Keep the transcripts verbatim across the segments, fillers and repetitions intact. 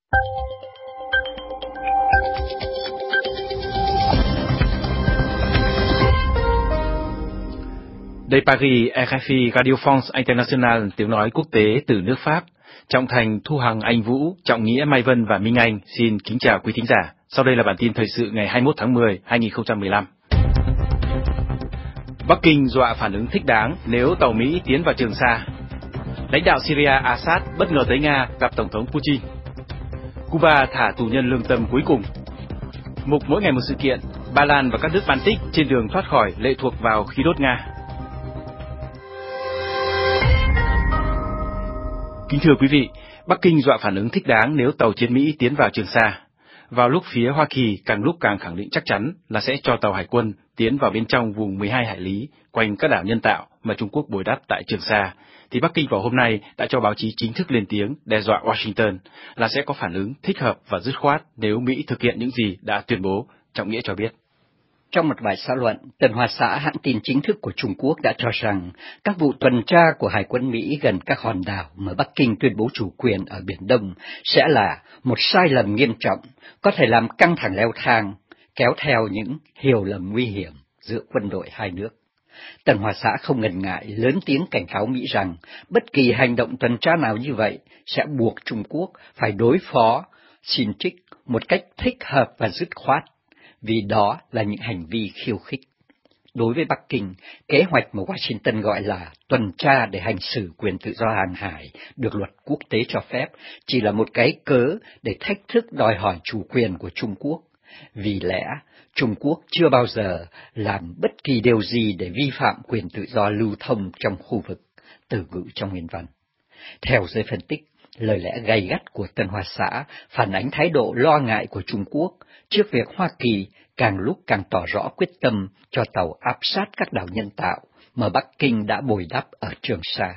Đây Paris, rờ ép i Radio France International, tiếng nói quốc tế từ nước Pháp. Trọng Thành, Thu Hằng, Anh Vũ, Trọng Nghĩa, Mai Vân và Minh Anh xin kính chào quý thính giả. Sau đây là bản tin thời sự ngày hai mươi mốt tháng mười năm hai nghìn không trăm mười lăm. Bắc Kinh dọa phản ứng thích đáng nếu tàu Mỹ tiến vào Trường Sa. Lãnh đạo Syria Assad bất ngờ tới Nga gặp Tổng thống Putin. Cuba thả tù nhân lương tâm cuối cùng. Mục mỗi ngày một sự kiện, Ba Lan và các nước Baltic trên đường thoát khỏi lệ thuộc vào khí đốt Nga. Kính thưa quý vị, Bắc Kinh dọa phản ứng thích đáng nếu tàu chiến Mỹ tiến vào Trường Sa. Vào lúc phía Hoa Kỳ càng lúc càng khẳng định chắc chắn là sẽ cho tàu hải quân tiến vào bên trong vùng mười hai hải lý quanh các đảo nhân tạo mà Trung Quốc bồi đắp tại Trường Sa, thì Bắc Kinh vào hôm nay đã cho báo chí chính thức lên tiếng đe dọa Washington là sẽ có phản ứng thích hợp và dứt khoát nếu Mỹ thực hiện những gì đã tuyên bố, Trọng Nghĩa cho biết. Trong một bài xã luận, Tân Hoa Xã, hãng tin chính thức của Trung Quốc đã cho rằng các vụ tuần tra của Hải quân Mỹ gần các hòn đảo mà Bắc Kinh tuyên bố chủ quyền ở Biển Đông sẽ là một sai lầm nghiêm trọng, có thể làm căng thẳng leo thang, kéo theo những hiểu lầm nguy hiểm giữa quân đội hai nước. Tân Hoa Xã không ngần ngại lớn tiếng cảnh cáo Mỹ rằng bất kỳ hành động tuần tra nào như vậy sẽ buộc Trung Quốc phải đối phó xin trích một cách thích hợp và dứt khoát, vì đó là những hành vi khiêu khích. Đối với Bắc Kinh, kế hoạch mà Washington gọi là tuần tra để hành xử quyền tự do hàng hải được luật quốc tế cho phép chỉ là một cái cớ để thách thức đòi hỏi chủ quyền của Trung Quốc. Vì lẽ, Trung Quốc chưa bao giờ làm bất kỳ điều gì để vi phạm quyền tự do lưu thông trong khu vực, từ ngữ trong nguyên văn. Theo giới phân tích, lời lẽ gay gắt của Tân Hoa Xã phản ánh thái độ lo ngại của Trung Quốc trước việc Hoa Kỳ càng lúc càng tỏ rõ quyết tâm cho tàu áp sát các đảo nhân tạo mà Bắc Kinh đã bồi đắp ở Trường Sa.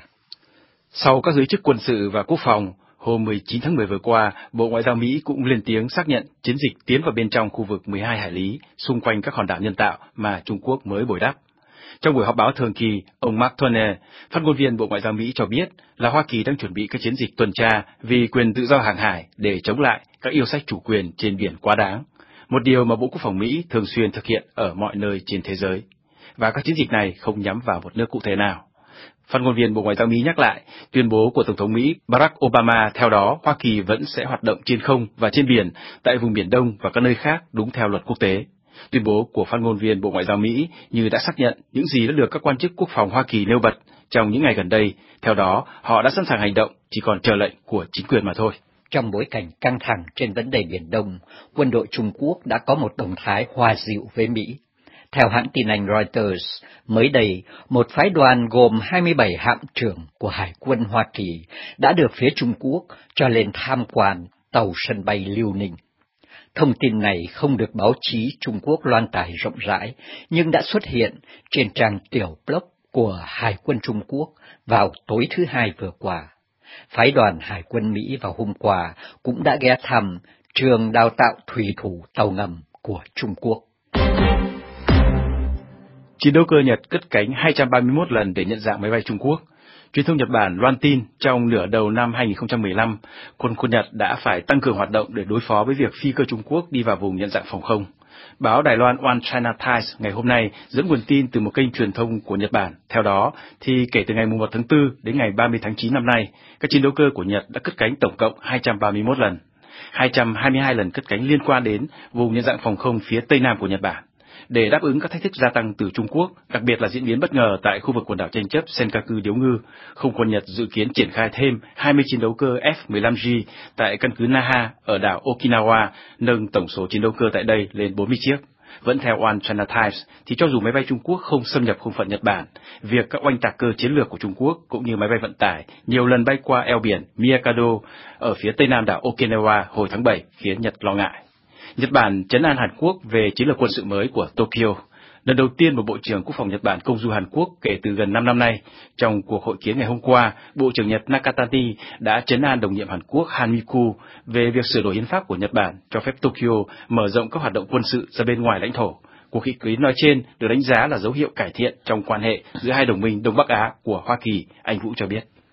Sau các giới chức quân sự và quốc phòng, hôm mười chín tháng mười vừa qua, Bộ Ngoại giao Mỹ cũng lên tiếng xác nhận chiến dịch tiến vào bên trong khu vực mười hai hải lý xung quanh các hòn đảo nhân tạo mà Trung Quốc mới bồi đắp. Trong buổi họp báo thường kỳ, ông Mark Toner, phát ngôn viên Bộ Ngoại giao Mỹ cho biết là Hoa Kỳ đang chuẩn bị các chiến dịch tuần tra vì quyền tự do hàng hải để chống lại các yêu sách chủ quyền trên biển quá đáng, một điều mà Bộ Quốc phòng Mỹ thường xuyên thực hiện ở mọi nơi trên thế giới. Và các chiến dịch này không nhắm vào một nước cụ thể nào. Phát ngôn viên Bộ Ngoại giao Mỹ nhắc lại tuyên bố của Tổng thống Mỹ Barack Obama, theo đó Hoa Kỳ vẫn sẽ hoạt động trên không và trên biển tại vùng Biển Đông và các nơi khác đúng theo luật quốc tế. Tuyên bố của phát ngôn viên Bộ Ngoại giao Mỹ như đã xác nhận những gì đã được các quan chức quốc phòng Hoa Kỳ nêu bật trong những ngày gần đây, theo đó họ đã sẵn sàng hành động, chỉ còn chờ lệnh của chính quyền mà thôi. Trong bối cảnh căng thẳng trên vấn đề Biển Đông, quân đội Trung Quốc đã có một động thái hòa dịu với Mỹ. Theo hãng tin Anh Reuters, mới đây, một phái đoàn gồm hai mươi bảy hạm trưởng của Hải quân Hoa Kỳ đã được phía Trung Quốc cho lên tham quan tàu sân bay Liêu Ninh. Thông tin này không được báo chí Trung Quốc loan tải rộng rãi, nhưng đã xuất hiện trên trang tiểu blog của Hải quân Trung Quốc vào tối thứ Hai vừa qua. Phái đoàn Hải quân Mỹ vào hôm qua cũng đã ghé thăm trường đào tạo thủy thủ tàu ngầm của Trung Quốc. Chiến đấu cơ Nhật cất cánh hai trăm ba mươi mốt lần để nhận dạng máy bay Trung Quốc. Truyền thông Nhật Bản loan tin trong nửa đầu năm hai nghìn không trăm mười lăm, quân quân Nhật đã phải tăng cường hoạt động để đối phó với việc phi cơ Trung Quốc đi vào vùng nhận dạng phòng không. Báo Đài Loan One China Times ngày hôm nay dẫn nguồn tin từ một kênh truyền thông của Nhật Bản. Theo đó, thì kể từ ngày mùng một tháng tư đến ngày ba mươi tháng chín năm nay, các chiến đấu cơ của Nhật đã cất cánh tổng cộng hai trăm ba mươi mốt lần. hai trăm hai mươi hai lần cất cánh liên quan đến vùng nhận dạng phòng không phía Tây Nam của Nhật Bản. Để đáp ứng các thách thức gia tăng từ Trung Quốc, đặc biệt là diễn biến bất ngờ tại khu vực quần đảo tranh chấp Senkaku Điếu Ngư, không quân Nhật dự kiến triển khai thêm hai mươi chiến đấu cơ F mười lăm G tại căn cứ Naha ở đảo Okinawa, nâng tổng số chiến đấu cơ tại đây lên bốn mươi chiếc. Vẫn theo One China Times, thì cho dù máy bay Trung Quốc không xâm nhập không phận Nhật Bản, việc các oanh tạc cơ chiến lược của Trung Quốc cũng như máy bay vận tải nhiều lần bay qua eo biển Miyakado ở phía tây nam đảo Okinawa hồi tháng bảy khiến Nhật lo ngại. Nhật Bản trấn an Hàn Quốc về chiến lược quân sự mới của Tokyo. Lần đầu tiên một Bộ trưởng Quốc phòng Nhật Bản công du Hàn Quốc kể từ gần năm năm nay. Trong cuộc hội kiến ngày hôm qua, Bộ trưởng Nhật Nakatani đã trấn an đồng nhiệm Hàn Quốc Han Miku về việc sửa đổi hiến pháp của Nhật Bản cho phép Tokyo mở rộng các hoạt động quân sự ra bên ngoài lãnh thổ. Cuộc hội kiến nói trên được đánh giá là dấu hiệu cải thiện trong quan hệ giữa hai đồng minh Đông Bắc Á của Hoa Kỳ, Anh Vũ cho biết.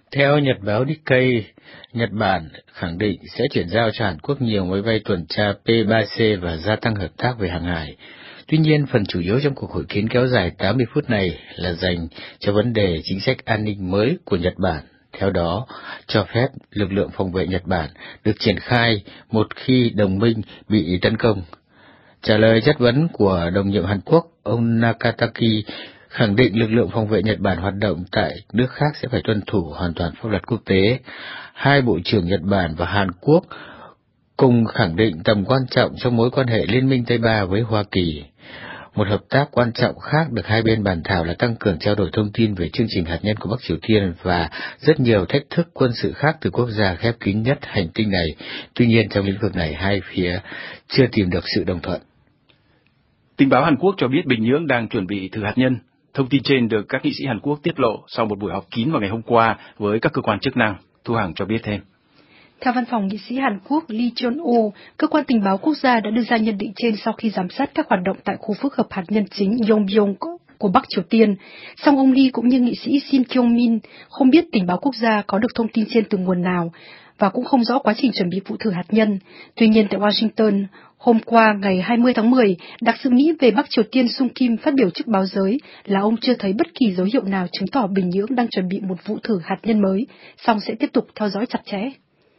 Theo nhật báo Nikkei, Nhật Bản khẳng định sẽ chuyển giao cho Hàn Quốc nhiều máy bay tuần tra P ba C và gia tăng hợp tác về hàng hải. Tuy nhiên, phần chủ yếu trong cuộc hội kiến kéo dài tám mươi phút này là dành cho vấn đề chính sách an ninh mới của Nhật Bản. Theo đó, cho phép lực lượng phòng vệ Nhật Bản được triển khai một khi đồng minh bị tấn công. Trả lời chất vấn của đồng nhiệm Hàn Quốc, ông Nakataki khẳng định lực lượng phòng vệ Nhật Bản hoạt động tại nước khác sẽ phải tuân thủ hoàn toàn pháp luật quốc tế. Hai bộ trưởng Nhật Bản và Hàn Quốc cùng khẳng định tầm quan trọng trong mối quan hệ Liên minh Tây Ba với Hoa Kỳ. Một hợp tác quan trọng khác được hai bên bàn thảo là tăng cường trao đổi thông tin về chương trình hạt nhân của Bắc Triều Tiên và rất nhiều thách thức quân sự khác từ quốc gia khép kín nhất hành tinh này. Tuy nhiên, trong lĩnh vực này, hai phía chưa tìm được sự đồng thuận. Tình báo Hàn Quốc cho biết Bình Nhưỡng đang chuẩn bị thử hạt nhân. Thông tin trên được các nghị sĩ Hàn Quốc tiết lộ sau một buổi họp kín vào ngày hôm qua với các cơ quan chức năng. Thu Hằng cho biết thêm. Theo văn phòng nghị sĩ Hàn Quốc Lee Chon-oh, cơ quan tình báo quốc gia đã đưa ra nhận định trên sau khi giám sát các hoạt động tại khu phức hợp hạt nhân chính Yongbyon của Bắc Triều Tiên. Song ông Lee cũng như nghị sĩ Shin Kyung-min không biết tình báo quốc gia có được thông tin trên từ nguồn nào và cũng không rõ quá trình chuẩn bị vụ thử hạt nhân. Tuy nhiên, tại Washington, hôm qua ngày hai mươi tháng mười, đặc sứ Mỹ về Bắc Triều Tiên Sung Kim phát biểu trước báo giới là ông chưa thấy bất kỳ dấu hiệu nào chứng tỏ Bình Nhưỡng đang chuẩn bị một vụ thử hạt nhân mới, song sẽ tiếp tục theo dõi chặt chẽ.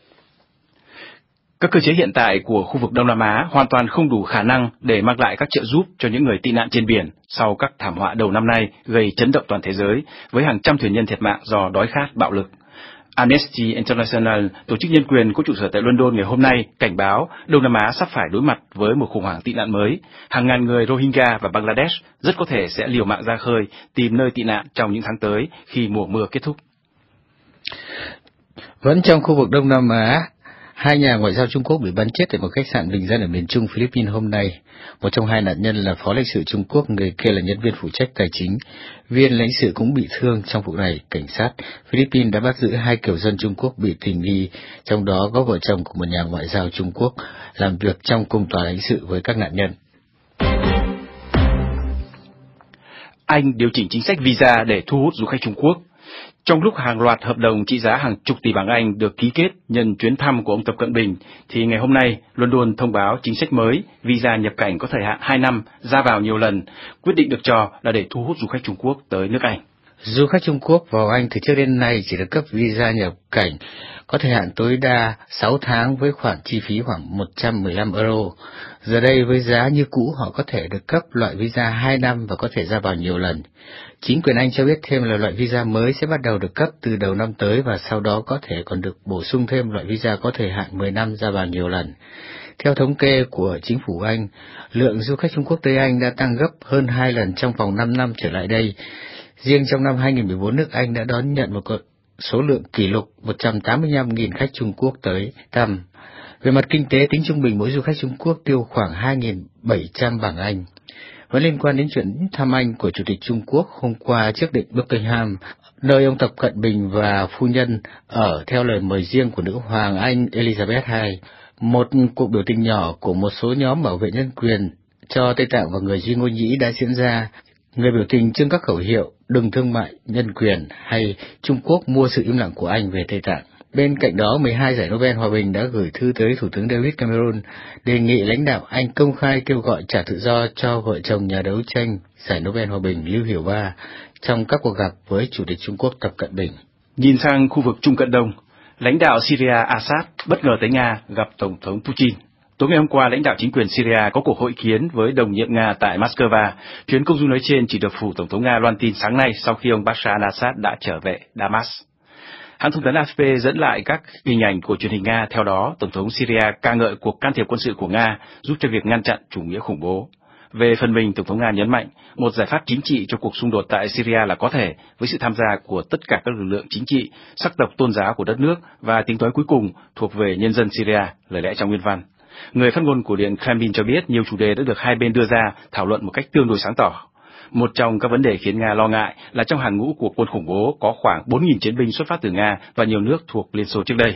Các cơ chế hiện tại của khu vực Đông Nam Á hoàn toàn không đủ khả năng để mang lại các trợ giúp cho những người tị nạn trên biển sau các thảm họa đầu năm nay gây chấn động toàn thế giới với hàng trăm thuyền nhân thiệt mạng do đói khát bạo lực. Amnesty International, tổ chức nhân quyền có trụ sở tại London ngày hôm nay, cảnh báo Đông Nam Á sắp phải đối mặt với một khủng hoảng tị nạn mới. Hàng ngàn người Rohingya và Bangladesh rất có thể sẽ liều mạng ra khơi tìm nơi tị nạn trong những tháng tới khi mùa mưa kết thúc. Vẫn trong khu vực Đông Nam Á, hai nhà ngoại giao Trung Quốc bị bắn chết tại một khách sạn bình dân ở miền Trung Philippines hôm nay. Một trong hai nạn nhân là phó lãnh sự Trung Quốc, người kia là nhân viên phụ trách tài chính. Viên lãnh sự cũng bị thương trong vụ này. Cảnh sát Philippines đã bắt giữ hai kiều dân Trung Quốc bị tình nghi, trong đó có vợ chồng của một nhà ngoại giao Trung Quốc làm việc trong cùng tòa lãnh sự với các nạn nhân. Anh điều chỉnh chính sách visa để thu hút du khách Trung Quốc. Trong lúc hàng loạt hợp đồng trị giá hàng chục tỷ bảng Anh được ký kết nhân chuyến thăm của ông Tập Cận Bình, thì ngày hôm nay, London thông báo chính sách mới, visa nhập cảnh có thời hạn hai năm, ra vào nhiều lần, quyết định được cho là để thu hút du khách Trung Quốc tới nước Anh. Du khách Trung Quốc vào Anh từ trước đến nay chỉ được cấp visa nhập cảnh có thời hạn tối đa sáu tháng với khoản chi phí khoảng một trăm mười lăm euro. Giờ đây với giá như cũ họ có thể được cấp loại visa hai năm và có thể ra vào nhiều lần. Chính quyền Anh cho biết thêm là loại visa mới sẽ bắt đầu được cấp từ đầu năm tới và sau đó có thể còn được bổ sung thêm loại visa có thời hạn mười năm ra vào nhiều lần. Theo thống kê của chính phủ Anh, lượng du khách Trung Quốc tới Anh đã tăng gấp hơn hai lần trong vòng năm năm trở lại đây. Riêng trong năm hai nghìn không trăm mười bốn, nước Anh đã đón nhận một số lượng kỷ lục một trăm tám mươi lăm nghìn khách Trung Quốc tới thăm. Về mặt kinh tế, tính trung bình mỗi du khách Trung Quốc tiêu khoảng hai nghìn bảy trăm bảng Anh. Vẫn liên quan đến chuyện thăm Anh của Chủ tịch Trung Quốc, hôm qua trước điện Buckingham, nơi ông Tập Cận Bình và phu nhân ở theo lời mời riêng của nữ hoàng Anh Elizabeth đệ nhị, một cuộc biểu tình nhỏ của một số nhóm bảo vệ nhân quyền cho Tây Tạng và người Duy Ngô Nhĩ đã diễn ra. Người biểu tình trưng các khẩu hiệu đừng thương mại nhân quyền hay Trung Quốc mua sự im lặng của Anh về Tây Tạng. Bên cạnh đó, mười hai giải Nobel Hòa bình đã gửi thư tới Thủ tướng David Cameron đề nghị lãnh đạo Anh công khai kêu gọi trả tự do cho vợ chồng nhà đấu tranh giải Nobel Hòa bình Lưu Hiểu Ba trong các cuộc gặp với Chủ tịch Trung Quốc Tập Cận Bình. Nhìn sang khu vực Trung Cận Đông, lãnh đạo Syria Assad bất ngờ tới Nga gặp Tổng thống Putin. Tối ngày hôm qua, lãnh đạo chính quyền Syria có cuộc hội kiến với đồng nhiệm Nga tại Moscow. Chuyến công du nói trên chỉ được phủ Tổng thống Nga loan tin sáng nay sau khi ông Bashar al-Assad đã trở về Damas. Hãng thông tấn a ép pê dẫn lại các hình ảnh của truyền hình Nga. Theo đó, Tổng thống Syria ca ngợi cuộc can thiệp quân sự của Nga giúp cho việc ngăn chặn chủ nghĩa khủng bố. Về phần mình, Tổng thống Nga nhấn mạnh một giải pháp chính trị cho cuộc xung đột tại Syria là có thể với sự tham gia của tất cả các lực lượng chính trị, sắc tộc tôn giáo của đất nước và tiếng nói cuối cùng thuộc về nhân dân Syria, lời lẽ trong nguyên văn. Người phát ngôn của Điện Kremlin cho biết nhiều chủ đề đã được hai bên đưa ra thảo luận một cách tương đối sáng tỏ. Một trong các vấn đề khiến Nga lo ngại là trong hàng ngũ của quân khủng bố có khoảng bốn nghìn chiến binh xuất phát từ Nga và nhiều nước thuộc Liên Xô trước đây.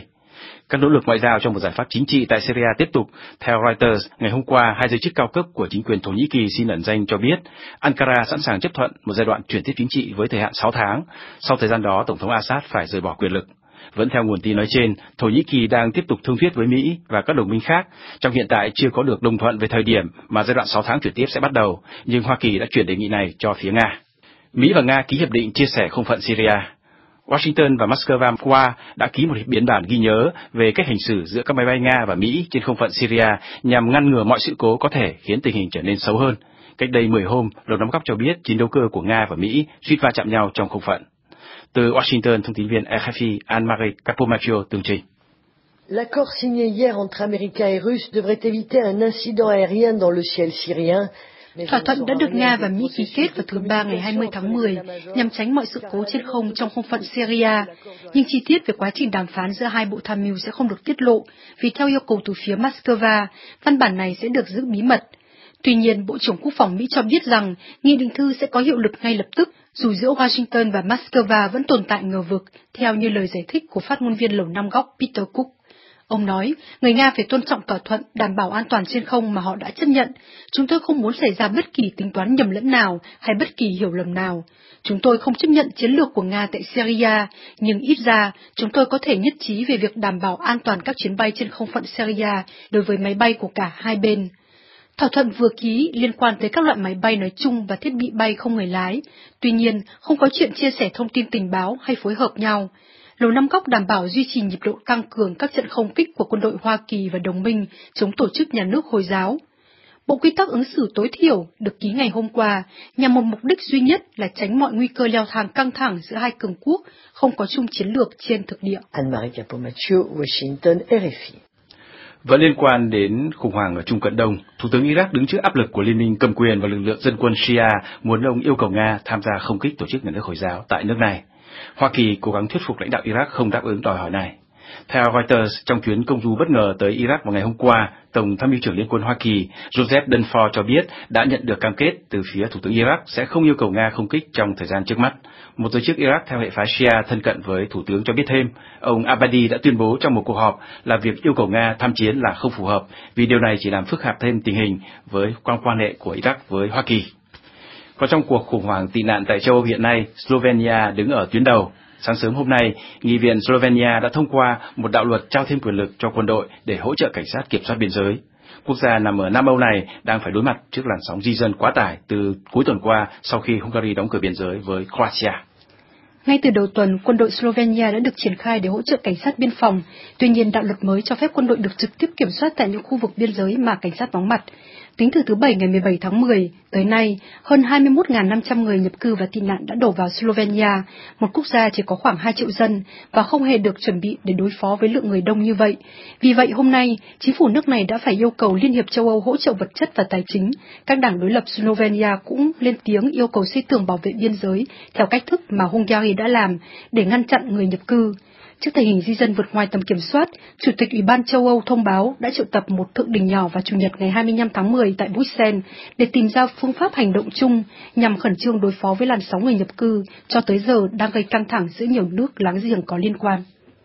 Các nỗ lực ngoại giao trong một giải pháp chính trị tại Syria tiếp tục. Theo Reuters, ngày hôm qua, hai giới chức cao cấp của chính quyền Thổ Nhĩ Kỳ xin ẩn danh cho biết Ankara sẵn sàng chấp thuận một giai đoạn chuyển tiếp chính trị với thời hạn sáu tháng. Sau thời gian đó, Tổng thống Assad phải rời bỏ quyền lực. Vẫn theo nguồn tin nói trên, Thổ Nhĩ Kỳ đang tiếp tục thương thuyết với Mỹ và các đồng minh khác. Trong hiện tại chưa có được đồng thuận về thời điểm mà giai đoạn sáu tháng chuyển tiếp sẽ bắt đầu, nhưng Hoa Kỳ đã chuyển đề nghị này cho phía Nga. Mỹ và Nga ký hiệp định chia sẻ không phận Syria. Washington và Moscow qua đã ký một biên bản ghi nhớ về cách hành xử giữa các máy bay Nga và Mỹ trên không phận Syria nhằm ngăn ngừa mọi sự cố có thể khiến tình hình trở nên xấu hơn. Cách đây mười hôm, Lầu Năm Góc cho biết chiến đấu cơ của Nga và Mỹ suýt va chạm nhau trong không phận. Từ Washington, thông tin viên R F I Anne-Marie Capomaccio tường trình. L'accord signé hier entre Américains et Russes devrait éviter un incident aérien dans le ciel syrien. Thỏa thuận đã được Nga và Mỹ ký kết vào thứ Ba ngày hai mươi tháng mười nhằm tránh mọi sự cố trên không trong không phận Syria, nhưng chi tiết về quá trình đàm phán giữa hai bộ tham mưu sẽ không được tiết lộ, vì theo yêu cầu từ phía Moscow, văn bản này sẽ được giữ bí mật. Tuy nhiên, Bộ trưởng Quốc phòng Mỹ cho biết rằng nghị định thư sẽ có hiệu lực ngay lập tức, dù giữa Washington và Moscow vẫn tồn tại ngờ vực, theo như lời giải thích của phát ngôn viên Lầu Năm Góc Peter Cook. Ông nói, người Nga phải tôn trọng thỏa thuận đảm bảo an toàn trên không mà họ đã chấp nhận. Chúng tôi không muốn xảy ra bất kỳ tính toán nhầm lẫn nào hay bất kỳ hiểu lầm nào. Chúng tôi không chấp nhận chiến lược của Nga tại Syria, nhưng ít ra chúng tôi có thể nhất trí về việc đảm bảo an toàn các chuyến bay trên không phận Syria đối với máy bay của cả hai bên. Thỏa thuận vừa ký liên quan tới các loại máy bay nói chung và thiết bị bay không người lái. Tuy nhiên, không có chuyện chia sẻ thông tin tình báo hay phối hợp nhau. Lầu Năm Góc đảm bảo duy trì nhịp độ tăng cường các trận không kích của quân đội Hoa Kỳ và đồng minh chống tổ chức nhà nước Hồi giáo. Bộ quy tắc ứng xử tối thiểu được ký ngày hôm qua nhằm một mục đích duy nhất là tránh mọi nguy cơ leo thang căng thẳng giữa hai cường quốc không có chung chiến lược trên thực địa. Anne-Marie Capomaccio, Washington, R F I. Vẫn liên quan đến khủng hoảng ở Trung Cận Đông, Thủ tướng Iraq đứng trước áp lực của Liên minh cầm quyền và lực lượng dân quân Shia muốn ông yêu cầu Nga tham gia không kích tổ chức nhà nước Hồi giáo tại nước này. Hoa Kỳ cố gắng thuyết phục lãnh đạo Iraq không đáp ứng đòi hỏi này. Theo Reuters, trong chuyến công du bất ngờ tới Iraq vào ngày hôm qua, Tổng tham mưu trưởng Liên quân Hoa Kỳ Joseph Dunford cho biết đã nhận được cam kết từ phía Thủ tướng Iraq sẽ không yêu cầu Nga không kích trong thời gian trước mắt. Một giới chức Iraq theo hệ phái Shia thân cận với Thủ tướng cho biết thêm, ông Abadi đã tuyên bố trong một cuộc họp là việc yêu cầu Nga tham chiến là không phù hợp, vì điều này chỉ làm phức tạp thêm tình hình với quan quan hệ của Iraq với Hoa Kỳ. Còn trong cuộc khủng hoảng tị nạn tại châu Âu hiện nay, Slovenia đứng ở tuyến đầu. Sáng sớm hôm nay, Nghị viện Slovenia đã thông qua một đạo luật trao thêm quyền lực cho quân đội để hỗ trợ cảnh sát kiểm soát biên giới. Quốc gia nằm ở Nam Âu này đang phải đối mặt trước làn sóng di dân quá tải từ cuối tuần qua sau khi Hungary đóng cửa biên giới với Croatia. Ngay từ đầu tuần, quân đội Slovenia đã được triển khai để hỗ trợ cảnh sát biên phòng. Tuy nhiên, đạo luật mới cho phép quân đội được trực tiếp kiểm soát tại những khu vực biên giới mà cảnh sát vắng mặt. Tính từ thứ Bảy ngày mười bảy tháng mười tới nay, hơn hai mươi mốt nghìn năm trăm người nhập cư và tị nạn đã đổ vào Slovenia, một quốc gia chỉ có khoảng hai triệu dân và không hề được chuẩn bị để đối phó với lượng người đông như vậy. Vì vậy, hôm nay, chính phủ nước này đã phải yêu cầu Liên hiệp châu Âu hỗ trợ vật chất và tài chính. Các đảng đối lập Slovenia cũng lên tiếng yêu cầu xây tường bảo vệ biên giới theo cách thức mà Hungary đã làm để ngăn chặn người nhập cư. Trước tình hình di dân vượt ngoài tầm kiểm soát, Chủ tịch Ủy ban châu Âu thông báo đã triệu tập một thượng đỉnh nhỏ vào Chủ nhật ngày hai mươi lăm tháng mười tại Bruxelles để tìm ra phương pháp hành động chung nhằm khẩn trương đối phó với làn sóng người nhập cư cho tới giờ đang gây căng thẳng giữa nhiều nước láng giềng có liên quan.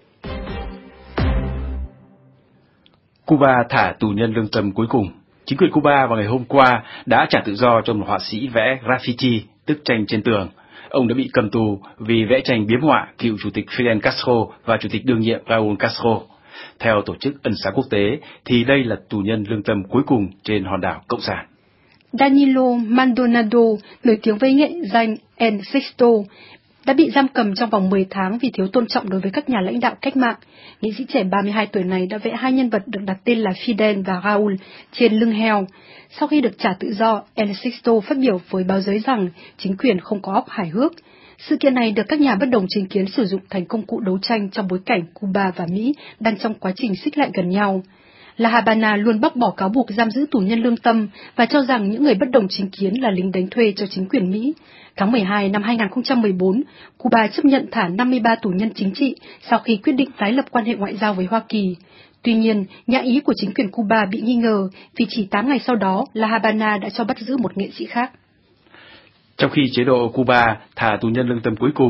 Cuba thả tù nhân lương tâm cuối cùng. Chính quyền Cuba vào ngày hôm qua đã trả tự do cho một họa sĩ vẽ graffiti, tức tranh trên tường. Ông đã bị cầm tù vì vẽ tranh biếm họa cựu Chủ tịch Fidel Castro và Chủ tịch đương nhiệm Raúl Castro. Theo Tổ chức Ân xá Quốc tế, thì đây là tù nhân lương tâm cuối cùng trên hòn đảo Cộng sản. Danilo Maldonado, nổi tiếng với nghệ danh El Sexto, đã bị giam cầm trong vòng mười tháng vì thiếu tôn trọng đối với các nhà lãnh đạo cách mạng. Nghệ sĩ trẻ ba mươi hai tuổi này đã vẽ hai nhân vật được đặt tên là Fidel và Raúl trên lưng heo. Sau khi được trả tự do, El Sexto phát biểu với báo giới rằng chính quyền không có óc hài hước. Sự kiện này được các nhà bất đồng chính kiến sử dụng thành công cụ đấu tranh trong bối cảnh Cuba và Mỹ đang trong quá trình xích lại gần nhau. La Habana luôn bác bỏ cáo buộc giam giữ tù nhân lương tâm và cho rằng những người bất đồng chính kiến là lính đánh thuê cho chính quyền Mỹ. Tháng mười hai năm hai nghìn không trăm mười bốn, Cuba chấp nhận thả năm mươi ba tù nhân chính trị sau khi quyết định tái lập quan hệ ngoại giao với Hoa Kỳ. Tuy nhiên, nhã ý của chính quyền Cuba bị nghi ngờ vì chỉ tám ngày sau đó, La Habana đã cho bắt giữ một nghệ sĩ khác. Trong khi chế độ Cuba thả tù nhân lương tâm cuối cùng,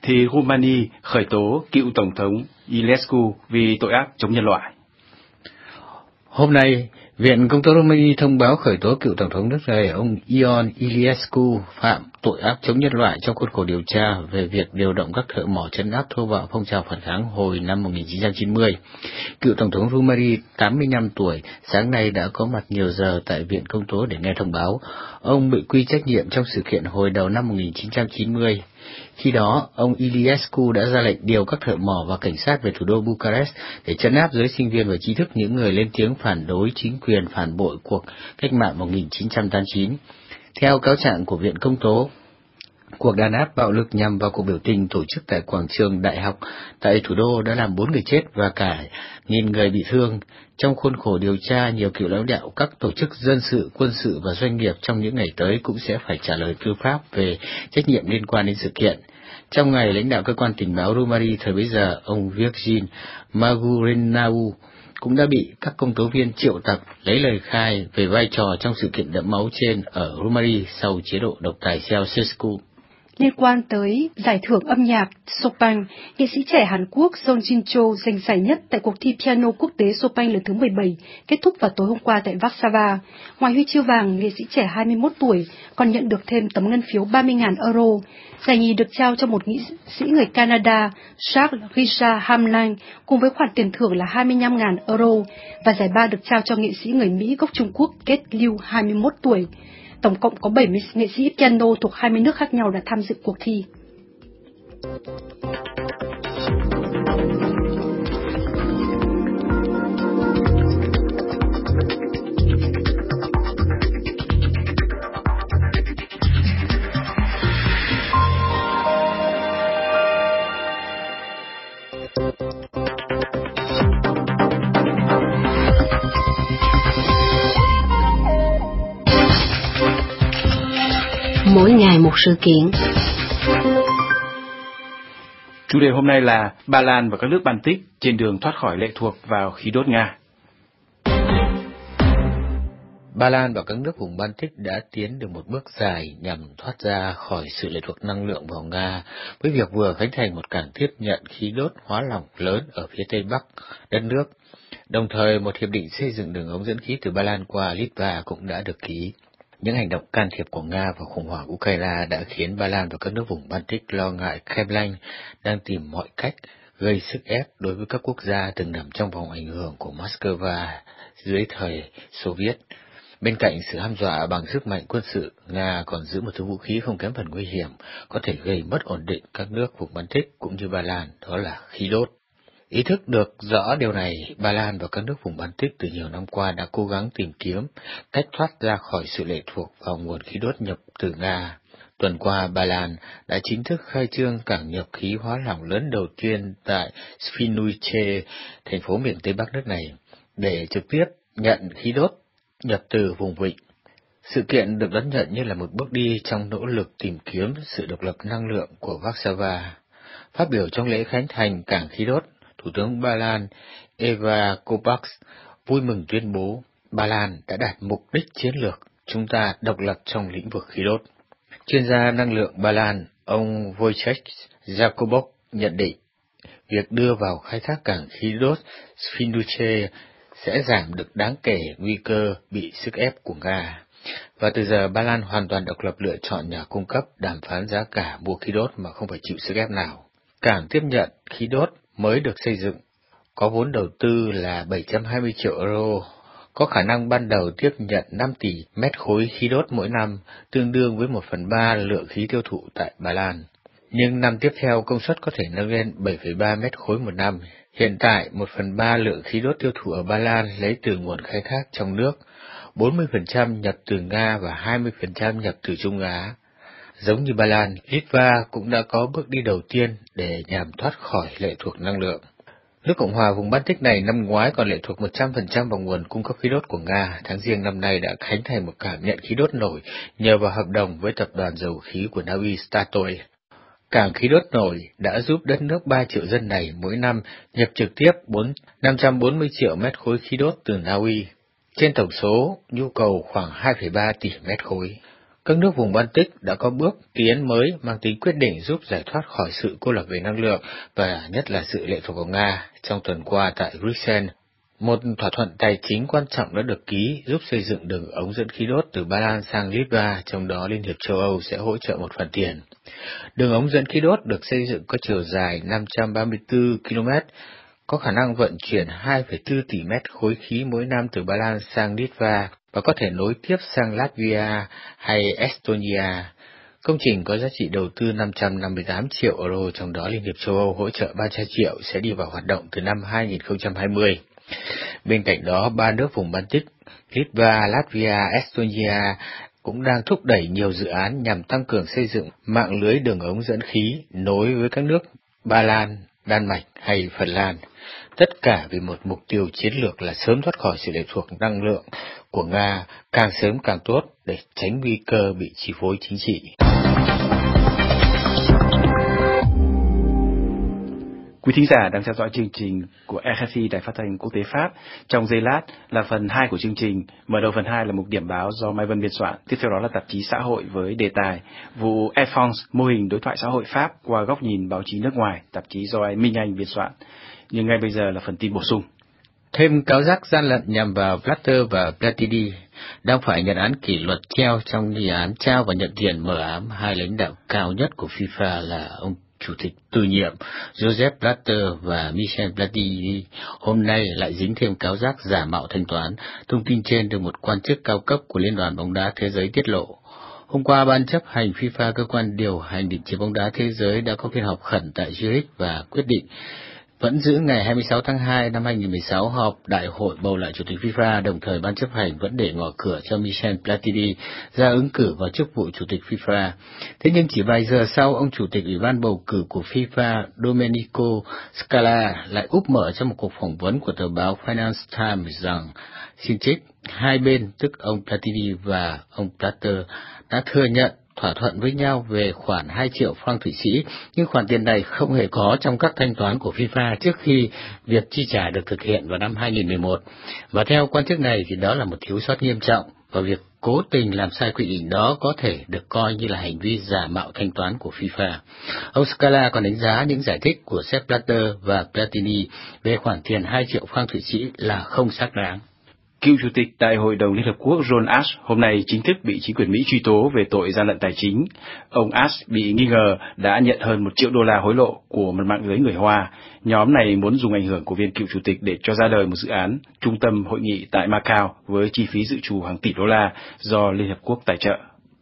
thì Romania khởi tố cựu Tổng thống Iliescu vì tội ác chống nhân loại. Hôm nay, Viện Công tố Romania thông báo khởi tố cựu Tổng thống nước này ông Ion Iliescu phạm tội ác chống nhân loại trong khuôn khổ điều tra về việc điều động các thợ mỏ trấn áp thô bạo phong trào phản kháng hồi năm một nghìn chín trăm chín mươi. Cựu Tổng thống Romania tám mươi lăm tuổi sáng nay đã có mặt nhiều giờ tại Viện Công tố để nghe thông báo. Ông bị quy trách nhiệm trong sự kiện hồi đầu năm một nghìn chín trăm chín mươi. Khi đó, ông Iliescu đã ra lệnh điều các thợ mỏ và cảnh sát về thủ đô Bucharest để trấn áp giới sinh viên và trí thức, những người lên tiếng phản đối chính quyền phản bội cuộc cách mạng một nghìn chín trăm tám mươi chín. Theo cáo trạng của Viện Công tố, cuộc đàn áp bạo lực nhằm vào cuộc biểu tình tổ chức tại quảng trường đại học tại thủ đô đã làm bốn người chết và cả nghìn người bị thương. Trong khuôn khổ điều tra, nhiều cựu lãnh đạo các tổ chức dân sự, quân sự và doanh nghiệp trong những ngày tới cũng sẽ phải trả lời tư pháp về trách nhiệm liên quan đến sự kiện. Trong ngày, lãnh đạo cơ quan tình báo Romania thời bấy giờ, ông Virgin Magurenau, cũng đã bị các công tố viên triệu tập lấy lời khai về vai trò trong sự kiện đẫm máu trên ở Romania sau chế độ độc tài Ceausescu. Liên quan tới giải thưởng âm nhạc Chopin, nghệ sĩ trẻ Hàn Quốc Song Jin-cho giành giải nhất tại cuộc thi piano quốc tế Chopin lần thứ mười bảy, kết thúc vào tối hôm qua tại Warsaw. Ngoài huy chương vàng, nghệ sĩ trẻ hai mươi mốt tuổi còn nhận được thêm tấm ngân phiếu ba mươi nghìn euro. Giải nhì được trao cho một nghệ sĩ người Canada, Charles Richard Hamlin, cùng với khoản tiền thưởng là hai mươi lăm nghìn euro, và giải ba được trao cho nghệ sĩ người Mỹ gốc Trung Quốc Kết Liu, hai mươi mốt tuổi. Tổng cộng có bảy mươi nghệ sĩ piano thuộc hai mươi nước khác nhau đã tham dự cuộc thi. Mỗi ngày một sự kiện. Chủ đề hôm nay là Ba Lan và các nước Baltic trên đường thoát khỏi lệ thuộc vào khí đốt Nga. Ba Lan và các nước vùng Baltic đã tiến được một bước dài nhằm thoát ra khỏi sự lệ thuộc năng lượng vào Nga, với việc vừa khánh thành một cảng tiếp nhận khí đốt hóa lỏng lớn ở phía tây bắc đất nước. Đồng thời, một hiệp định xây dựng đường ống dẫn khí từ Ba Lan qua Litva cũng đã được ký. Những hành động can thiệp của Nga vào khủng hoảng Ukraine đã khiến Ba Lan và các nước vùng Baltic lo ngại Kremlin đang tìm mọi cách gây sức ép đối với các quốc gia từng nằm trong vòng ảnh hưởng của Moscow dưới thời Xô Viết. Bên cạnh sự hăm dọa bằng sức mạnh quân sự, Nga còn giữ một thứ vũ khí không kém phần nguy hiểm, có thể gây mất ổn định các nước vùng Baltic cũng như Ba Lan, đó là khí đốt. Ý thức được rõ điều này, Ba Lan và các nước vùng Baltic từ nhiều năm qua đã cố gắng tìm kiếm cách thoát ra khỏi sự lệ thuộc vào nguồn khí đốt nhập từ Nga. Tuần qua, Ba Lan đã chính thức khai trương cảng nhập khí hóa lỏng lớn đầu tiên tại Świnoujście, thành phố miền Tây Bắc nước này, để trực tiếp nhận khí đốt nhập từ vùng vịnh. Sự kiện được đón nhận như là một bước đi trong nỗ lực tìm kiếm sự độc lập năng lượng của Warsaw. Phát biểu trong lễ khánh thành cảng khí đốt, Thủ tướng Ba Lan Eva Kopacs vui mừng tuyên bố Ba Lan đã đạt mục đích chiến lược, chúng ta độc lập trong lĩnh vực khí đốt. Chuyên gia năng lượng Ba Lan, ông Wojciech Jakubowicz nhận định, việc đưa vào khai thác cảng khí đốt Świnoujście sẽ giảm được đáng kể nguy cơ bị sức ép của Nga. Và từ giờ Ba Lan hoàn toàn độc lập lựa chọn nhà cung cấp, đàm phán giá cả mua khí đốt mà không phải chịu sức ép nào. Cảng tiếp nhận khí đốt mới được xây dựng, có vốn đầu tư là bảy trăm hai mươi triệu euro, có khả năng ban đầu tiếp nhận năm tỷ mét khối khí đốt mỗi năm, tương đương với một phần ba lượng khí tiêu thụ tại Ba Lan. Nhưng năm tiếp theo công suất có thể nâng lên bảy phẩy ba mét khối một năm. Hiện tại, một phần ba lượng khí đốt tiêu thụ ở Ba Lan lấy từ nguồn khai thác trong nước, bốn mươi phần trăm nhập từ Nga và hai mươi phần trăm nhập từ Trung Á. Giống như Ba Lan, Litva cũng đã có bước đi đầu tiên để nhằm thoát khỏi lệ thuộc năng lượng. Nước Cộng hòa vùng Baltic này năm ngoái còn lệ thuộc một trăm phần trăm vào nguồn cung cấp khí đốt của Nga, tháng Giêng năm nay đã khánh thành một cảng nhận khí đốt nổi nhờ vào hợp đồng với tập đoàn dầu khí của Na Uy Statoil. Cảng khí đốt nổi đã giúp đất nước ba triệu dân này mỗi năm nhập trực tiếp năm trăm bốn mươi triệu mét khối khí đốt từ Na Uy, trên tổng số nhu cầu khoảng hai phẩy ba tỷ mét khối. Các nước vùng Baltic đã có bước tiến mới mang tính quyết định giúp giải thoát khỏi sự cô lập về năng lượng và nhất là sự lệ thuộc vào Nga. Trong tuần qua tại Bruxelles, một thỏa thuận tài chính quan trọng đã được ký giúp xây dựng đường ống dẫn khí đốt từ Ba Lan sang Litva, trong đó Liên hiệp châu Âu sẽ hỗ trợ một phần tiền. Đường ống dẫn khí đốt được xây dựng có chiều dài năm trăm ba mươi tư ki lô mét, có khả năng vận chuyển hai phẩy bốn tỷ mét khối khí mỗi năm từ Ba Lan sang Litva và có thể nối tiếp sang Latvia hay Estonia. Công trình có giá trị đầu tư năm trăm năm mươi tám triệu euro, trong đó Liên hiệp châu Âu hỗ trợ ba trăm triệu, sẽ đi vào hoạt động từ năm hai nghìn không trăm hai mươi. Bên cạnh đó, ba nước vùng Baltic, Litva, Latvia, Estonia cũng đang thúc đẩy nhiều dự án nhằm tăng cường xây dựng mạng lưới đường ống dẫn khí nối với các nước Ba Lan, Đan Mạch hay Phần Lan. Tất cả vì một mục tiêu chiến lược là sớm thoát khỏi sự lệ thuộc năng lượng của Nga, càng sớm càng tốt để tránh nguy cơ bị chi phối chính trị. Quý thính giả đang theo dõi chương trình của rờ ép i Đài Phát thanh Quốc tế Pháp. Trong giây lát là phần hai của chương trình. Mở đầu phần hai là mục điểm báo do Mai Vân biên soạn. Tiếp theo đó là tạp chí xã hội với đề tài vụ Air France, mô hình đối thoại xã hội Pháp qua góc nhìn báo chí nước ngoài, tạp chí do Minh Anh biên soạn. Nhưng ngay bây giờ là phần tin bổ sung. Thêm cáo giác gian lận nhằm vào Blatter và Platini đang phải nhận án kỷ luật treo trong nghị án trao và nhận tiền mờ ám hai lãnh đạo cao nhất của FIFA là ông Chủ tịch từ nhiệm Joseph Blatter và Michel Platini hôm nay lại dính thêm cáo giác giả mạo thanh toán. Thông tin trên được một quan chức cao cấp của Liên đoàn bóng đá thế giới tiết lộ. Hôm qua, Ban chấp hành FIFA, cơ quan điều hành định chế bóng đá thế giới, đã có phiên họp khẩn tại Zurich và quyết định vẫn giữ ngày hai mươi sáu tháng hai năm hai nghìn không trăm mười sáu họp đại hội bầu lại Chủ tịch FIFA, đồng thời Ban chấp hành vẫn để ngỏ cửa cho Michel Platini ra ứng cử vào chức vụ Chủ tịch FIFA. Thế nhưng chỉ vài giờ sau, ông Chủ tịch Ủy ban bầu cử của FIFA Domenico Scala lại úp mở trong một cuộc phỏng vấn của tờ báo Financial Times rằng, xin trích, hai bên, tức ông Platini và ông Blatter, đã thừa nhận thỏa thuận với nhau về khoản hai triệu franc Thụy Sĩ, nhưng khoản tiền này không hề có trong các thanh toán của FIFA trước khi việc chi trả được thực hiện vào năm hai nghìn không trăm mười một. Và theo quan chức này thì đó là một thiếu sót nghiêm trọng, và việc cố tình làm sai quy định đó có thể được coi như là hành vi giả mạo thanh toán của FIFA. Ông Scala còn đánh giá những giải thích của Sepp Blatter và Platini về khoản tiền hai triệu franc Thụy Sĩ là không xác đáng. Cựu Chủ tịch Đại hội đồng Liên Hợp Quốc John Ash hôm nay chính thức bị chính quyền Mỹ truy tố về tội gian lận tài chính. Ông Ash bị nghi ngờ đã nhận hơn một triệu đô la hối lộ của một mạng lưới người Hoa. Nhóm này muốn dùng ảnh hưởng của viên cựu chủ tịch để cho ra đời một dự án trung tâm hội nghị tại Macau với chi phí dự trù hàng tỷ đô la do Liên Hợp Quốc tài trợ.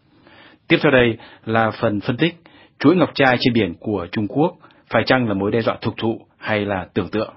Tiếp theo đây là phần phân tích chuỗi ngọc trai trên biển của Trung Quốc phải chăng là mối đe dọa thực thụ hay là tưởng tượng.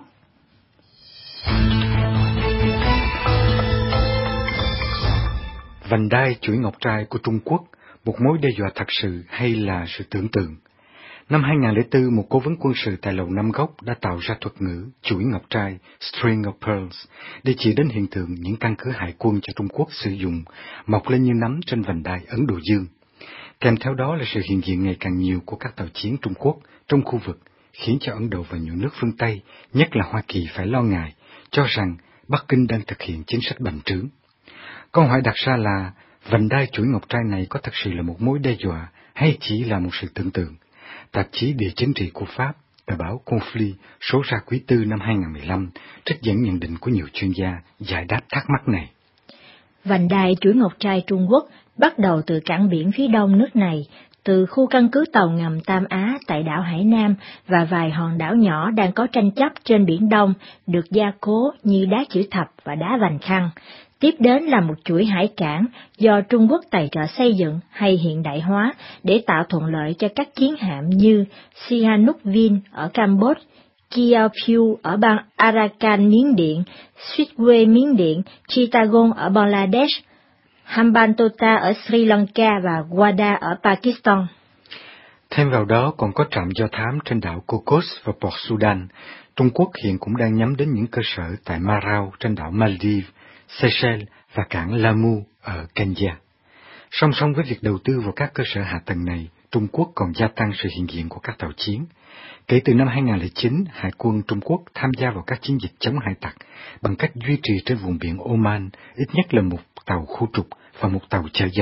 Vành đai chuỗi ngọc trai của Trung Quốc, một mối đe dọa thật sự hay là sự tưởng tượng? Năm hai nghìn không trăm lẻ bốn, một cố vấn quân sự tại Lầu Năm Góc đã tạo ra thuật ngữ chuỗi ngọc trai String of Pearls để chỉ đến hiện tượng những căn cứ hải quân cho Trung Quốc sử dụng mọc lên như nấm trên vành đai Ấn Độ Dương. Kèm theo đó là sự hiện diện ngày càng nhiều của các tàu chiến Trung Quốc trong khu vực, khiến cho Ấn Độ và nhiều nước phương Tây, nhất là Hoa Kỳ, phải lo ngại, cho rằng Bắc Kinh đang thực hiện chính sách bành trướng. Câu hỏi đặt ra là, vành đai chuỗi ngọc trai này có thật sự là một mối đe dọa hay chỉ là một sự tưởng tượng? Tạp chí Địa chính trị của Pháp, tờ báo Conflit, số ra quý tư năm hai nghìn không trăm mười lăm, trích dẫn nhận định của nhiều chuyên gia giải đáp thắc mắc này. Vành đai chuỗi ngọc trai Trung Quốc bắt đầu từ cảng biển phía đông nước này, từ khu căn cứ tàu ngầm Tam Á tại đảo Hải Nam và vài hòn đảo nhỏ đang có tranh chấp trên Biển Đông được gia cố như đá chữ thập và đá vành khăn. Tiếp đến là một chuỗi hải cảng do Trung Quốc tài trợ xây dựng hay hiện đại hóa để tạo thuận lợi cho các chiến hạm như Sihanouk Vinh ở Campuchia, Kiaopiu ở bang Arakan Miến Điện, Switwe Miến Điện, Chittagong ở Bangladesh, Hambantota ở Sri Lanka và Gwadar ở Pakistan. Thêm vào đó còn có trạm do thám trên đảo Cocos và Port Sudan. Trung Quốc hiện cũng đang nhắm đến những cơ sở tại Marau trên đảo Maldives, Seychelles và cảng Lamu ở Kenya. Song song với việc đầu tư vào các cơ sở hạ tầng này, Trung Quốc còn gia tăng sự hiện diện của các tàu chiến. Kể từ năm hai nghìn không trăm lẻ chín, Hải quân Trung Quốc tham gia vào các chiến dịch chống hải tặc bằng cách duy trì trên vùng biển Oman ít nhất là một tàu khu trục và một tàu chở dầu.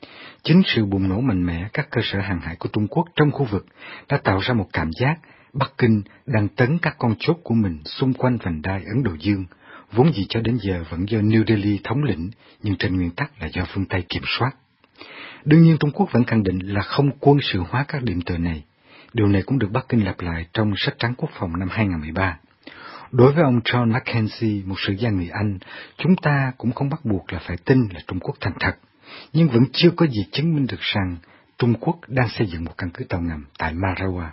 Chính sự bùng nổ mạnh mẽ các cơ sở hàng hải của Trung Quốc trong khu vực đã tạo ra một cảm giác Bắc Kinh đang tấn các con chốt của mình xung quanh vành đai Ấn Độ Dương, vốn dĩ cho đến giờ vẫn do New Delhi thống lĩnh, nhưng trên nguyên tắc là do phương Tây kiểm soát. Đương nhiên Trung Quốc vẫn khẳng định là không quân sự hóa các điểm tựa này. Điều này cũng được Bắc Kinh lặp lại trong sách trắng quốc phòng năm hai không một ba. Đối với ông John Mackenzie, một sử gia người Anh, chúng ta cũng không bắt buộc là phải tin là Trung Quốc thành thật, nhưng vẫn chưa có gì chứng minh được rằng Trung Quốc đang xây dựng một căn cứ tàu ngầm tại Marawa.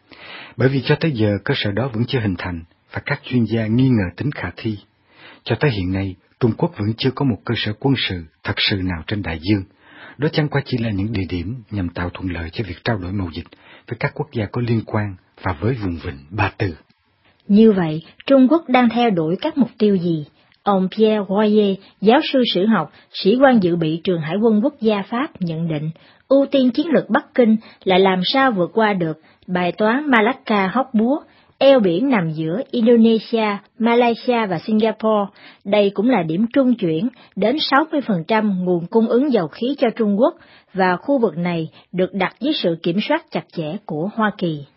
Bởi vì cho tới giờ cơ sở đó vẫn chưa hình thành và các chuyên gia nghi ngờ tính khả thi. Cho tới hiện nay, Trung Quốc vẫn chưa có một cơ sở quân sự thật sự nào trên đại dương. Đó chẳng qua chỉ là những địa điểm nhằm tạo thuận lợi cho việc trao đổi mậu dịch với các quốc gia có liên quan và với vùng vịnh Ba Tư. Như vậy, Trung Quốc đang theo đuổi các mục tiêu gì? Ông Pierre Royer, giáo sư sử học, sĩ quan dự bị trường Hải quân quốc gia Pháp nhận định, ưu tiên chiến lược Bắc Kinh là làm sao vượt qua được bài toán Malacca hóc búa, eo biển nằm giữa Indonesia, Malaysia và Singapore. Đây cũng là điểm trung chuyển đến sáu mươi phần trăm nguồn cung ứng dầu khí cho Trung Quốc, và khu vực này được đặt dưới sự kiểm soát chặt chẽ của Hoa Kỳ.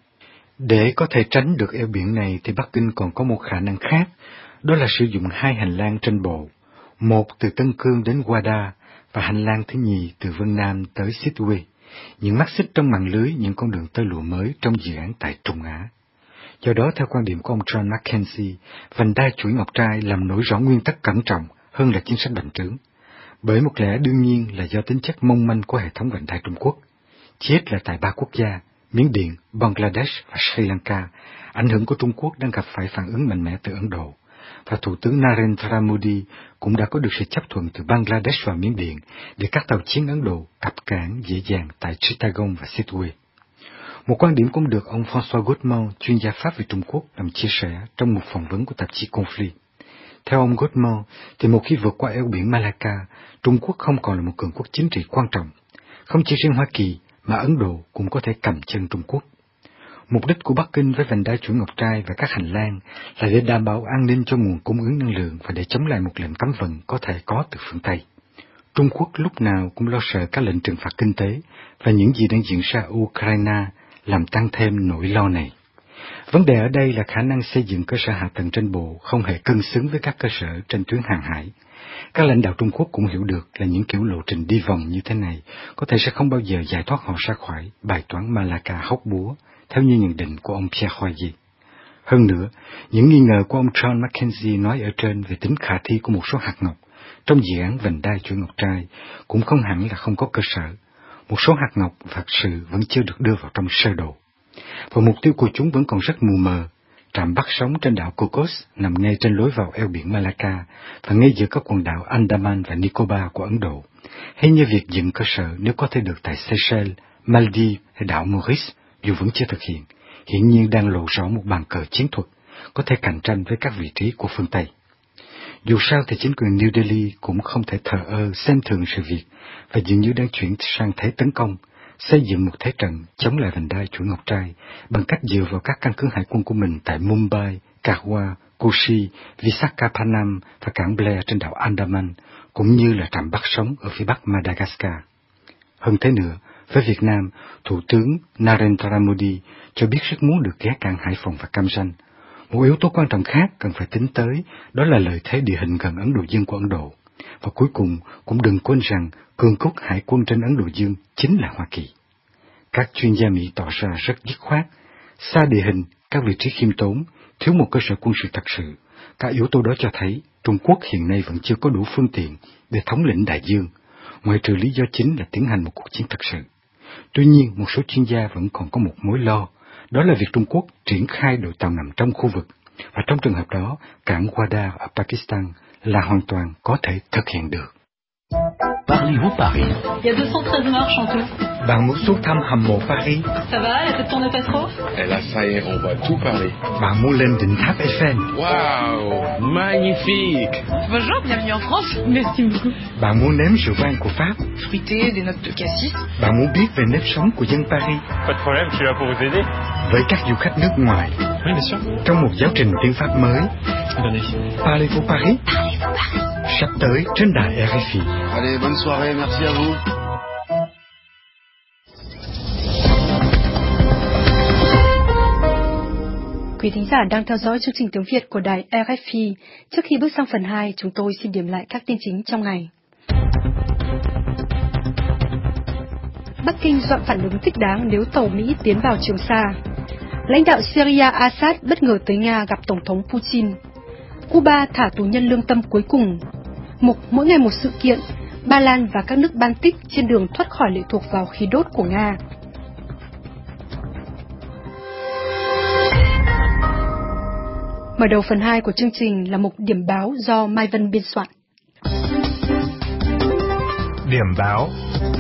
Để có thể tránh được eo biển này thì Bắc Kinh còn có một khả năng khác, đó là sử dụng hai hành lang trên bộ, một từ Tân Cương đến Guada và hành lang thứ nhì từ Vân Nam tới Sittwe, những mắt xích trong mạng lưới những con đường tơ lụa mới trong dự án tại Trung Á. Do đó, theo quan điểm của ông John Mackenzie, vành đai chuỗi ngọc trai làm nổi rõ nguyên tắc cẩn trọng hơn là chính sách bành trướng, bởi một lẽ đương nhiên là do tính chất mong manh của hệ thống vành đai Trung Quốc. Chết là tại ba quốc gia, Miến Điện, Bangladesh và Sri Lanka, ảnh hưởng của Trung Quốc đang gặp phải phản ứng mạnh mẽ từ Ấn Độ, và Thủ tướng Narendra Modi cũng đã có được sự chấp thuận từ Bangladesh và Miến Điện để các tàu chiến Ấn Độ cập cảng dễ dàng tại Chittagong và Sittwe. Một quan điểm cũng được ông François Godemont, chuyên gia Pháp về Trung Quốc, làm chia sẻ trong một phỏng vấn của tạp chí Conflit. Theo ông Godemont, thì một khi vượt qua eo biển Malacca, Trung Quốc không còn là một cường quốc chính trị quan trọng. Không chỉ riêng Hoa Kỳ, mà Ấn Độ cũng có thể cầm chân Trung Quốc. Mục đích của Bắc Kinh với vành đai chuỗi ngọc trai và các hành lang là để đảm bảo an ninh cho nguồn cung ứng năng lượng và để chống lại một lệnh cấm vận có thể có từ phương Tây. Trung Quốc lúc nào cũng lo sợ các lệnh trừng phạt kinh tế, và những gì đang diễn ra ở Ukraine làm tăng thêm nỗi lo này. Vấn đề ở đây là khả năng xây dựng cơ sở hạ tầng trên bộ không hề cân xứng với các cơ sở trên tuyến hàng hải. Các lãnh đạo Trung Quốc cũng hiểu được là những kiểu lộ trình đi vòng như thế này có thể sẽ không bao giờ giải thoát họ ra khỏi bài toán Malacca hóc búa, theo như nhận định của ông Pierre Royer. Hơn nữa, những nghi ngờ của ông John Mackenzie nói ở trên về tính khả thi của một số hạt ngọc trong dự án vành đai chuỗi ngọc trai cũng không hẳn là không có cơ sở. Một số hạt ngọc thật sự vẫn chưa được đưa vào trong sơ đồ, và mục tiêu của chúng vẫn còn rất mù mờ. Trạm bắt sóng trên đảo Cocos nằm ngay trên lối vào eo biển Malacca và ngay giữa các quần đảo Andaman và Nicobar của Ấn Độ, hay như việc dựng cơ sở nếu có thể được tại Seychelles, Maldives hay đảo Maurice, dù vẫn chưa thực hiện, hiển nhiên đang lộ rõ một bàn cờ chiến thuật có thể cạnh tranh với các vị trí của phương Tây. Dù sao thì chính quyền New Delhi cũng không thể thờ ơ xem thường sự việc và dường như đang chuyển sang thế tấn công, xây dựng một thế trận chống lại vành đai chuỗi ngọc trai bằng cách dựa vào các căn cứ hải quân của mình tại Mumbai, Kahwa, Kochi, Visakhapatnam và cảng Blair trên đảo Andaman, cũng như là trạm bắt sóng ở phía bắc Madagascar. Hơn thế nữa, với Việt Nam, Thủ tướng Narendra Modi cho biết rất muốn được ghé cảng Hải Phòng và Cam Ranh. Một yếu tố quan trọng khác cần phải tính tới, đó là lợi thế địa hình gần Ấn Độ Dương của Ấn Độ. Và cuối cùng, cũng đừng quên rằng cường quốc hải quân trên Ấn Độ Dương chính là Hoa Kỳ. Các chuyên gia Mỹ tỏ ra rất dứt khoát, xa địa hình, các vị trí khiêm tốn, thiếu một cơ sở quân sự thật sự. Các yếu tố đó cho thấy Trung Quốc hiện nay vẫn chưa có đủ phương tiện để thống lĩnh đại dương, ngoại trừ lý do chính là tiến hành một cuộc chiến thật sự. Tuy nhiên, một số chuyên gia vẫn còn có một mối lo, đó là việc Trung Quốc triển khai đội tàu ngầm trong khu vực, và trong trường hợp đó, cảng Gwadar ở Pakistan là hoàn toàn có thể thực hiện được. Parlez-vous Paris? Il y a deux cent treize marches en tout. Bạn muốn xuống thăm hầm mộ Paris? Ça va, la tête tourne pas trop? Et là, ça y est, on voit tout Paris. Bạn muốn lên đỉnh tháp Eiffel? Waouh, magnifique! Bonjour, bienvenue en France. Merci beaucoup. Bạn muốn nếm rượu vang của Pháp? Fruité, des notes de cassis. Bạn muốn biết về nếp sống của dân Paris? Pas de problème, je suis là pour vous aider. Với các du khách nước ngoài, Oui, bien sûr. trong một giáo trình tiếng Pháp mới, Venez. Parlez-vous Paris? Parlez-vous Paris? Sắp tới trên đài rờ ép i. Allez, bonne soirée, merci à vous. Quý thính giả đang theo dõi chương trình tiếng Việt của đài rờ ép pê. Trước khi bước sang phần hai, chúng tôi xin điểm lại các tin chính trong ngày. Bắc Kinh dọa phản ứng thích đáng nếu tàu Mỹ tiến vào Trường Sa. Lãnh đạo Syria Assad bất ngờ tới Nga gặp Tổng thống Putin. Cuba thả tù nhân lương tâm cuối cùng. Mục mỗi ngày một sự kiện, Ba Lan và các nước Baltic trên đường thoát khỏi lệ thuộc vào khí đốt của Nga. Mở đầu phần hai của chương trình là mục điểm báo do Mai Vân biên soạn. Điểm báo.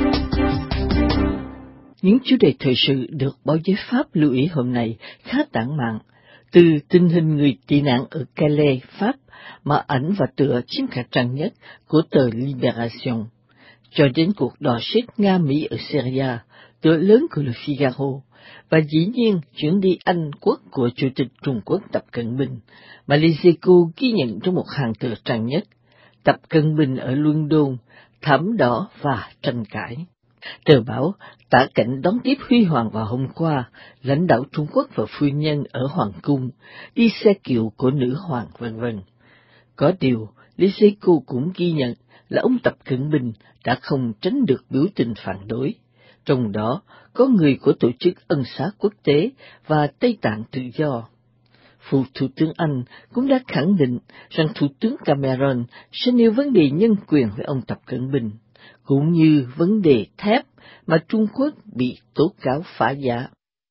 Những chủ đề thời sự được báo giới Pháp lưu ý hôm nay khá tản mạn, từ tình hình người tị nạn ở Calais, Pháp, mà ảnh và tựa chiếm cả trang nhất của tờ Libération, cho đến cuộc đọ sức Nga-Mỹ ở Syria, tựa lớn của Le Figaro, và dĩ nhiên chuyến đi Anh Quốc của Chủ tịch Trung Quốc Tập Cận Bình, mà Les Echos ghi nhận trong một hàng tờ trang nhất, Tập Cận Bình ở London, thảm đỏ và tranh cãi. Tờ báo tả cảnh đón tiếp Huy Hoàng vào hôm qua, lãnh đạo Trung Quốc và phu nhân ở Hoàng cung, đi xe kiệu của nữ hoàng vân vân. Có điều, Les Echos cũng ghi nhận là ông Tập Cận Bình đã không tránh được biểu tình phản đối. Trong đó có người của Tổ chức Ân xá Quốc tế và Tây Tạng Tự do. Phụ Thủ tướng Anh cũng đã khẳng định rằng Thủ tướng Cameron sẽ nêu vấn đề nhân quyền với ông Tập Cận Bình, cũng như vấn đề thép mà Trung Quốc bị tố cáo phá giá.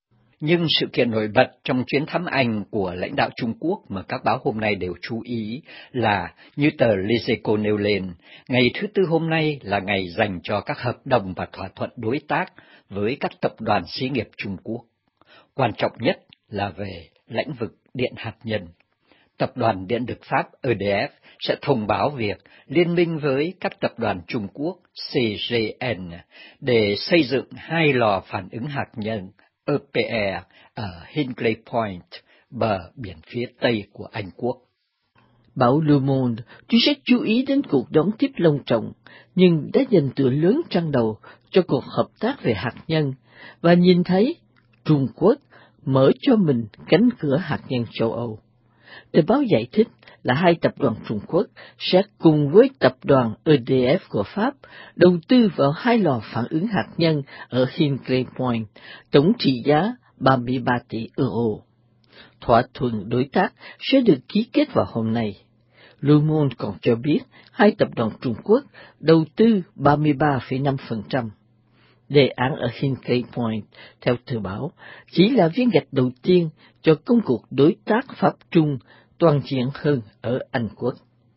Nhưng sự kiện nổi bật trong chuyến thăm Anh của lãnh đạo Trung Quốc mà các báo hôm nay đều chú ý là, như tờ Les Echos nêu lên, ngày thứ Tư hôm nay là ngày dành cho các hợp đồng và thỏa thuận đối tác với các tập đoàn xí nghiệp Trung Quốc. Quan trọng nhất là về lĩnh vực điện hạt nhân. Tập đoàn Điện lực Pháp E D F sẽ thông báo việc liên minh với các tập đoàn Trung Quốc C G N để xây dựng hai lò phản ứng hạt nhân E P R ở Hinkley Point, bờ biển phía Tây của Anh Quốc. Báo Le Monde tuy rất chú ý đến cuộc đón tiếp long trọng, nhưng đã dành tựa lớn trang đầu cho cuộc hợp tác về hạt nhân, và nhìn thấy Trung Quốc mở cho mình cánh cửa hạt nhân châu Âu. Tờ báo giải thích là hai tập đoàn Trung Quốc sẽ cùng với tập đoàn E D F của Pháp đầu tư vào hai lò phản ứng hạt nhân ở Hinkley Point, tổng trị giá ba mươi ba tỷ euro. Thỏa thuận đối tác sẽ được ký kết vào hôm nay. Le Monde còn cho biết hai tập đoàn Trung Quốc đầu tư ba mươi ba phẩy năm phần trăm. Đề án ở Hinkley Point, theo tờ báo, chỉ là viên gạch đầu tiên cho công cuộc đối tác Pháp-Trung toàn diện hơn ở Anh Quốc.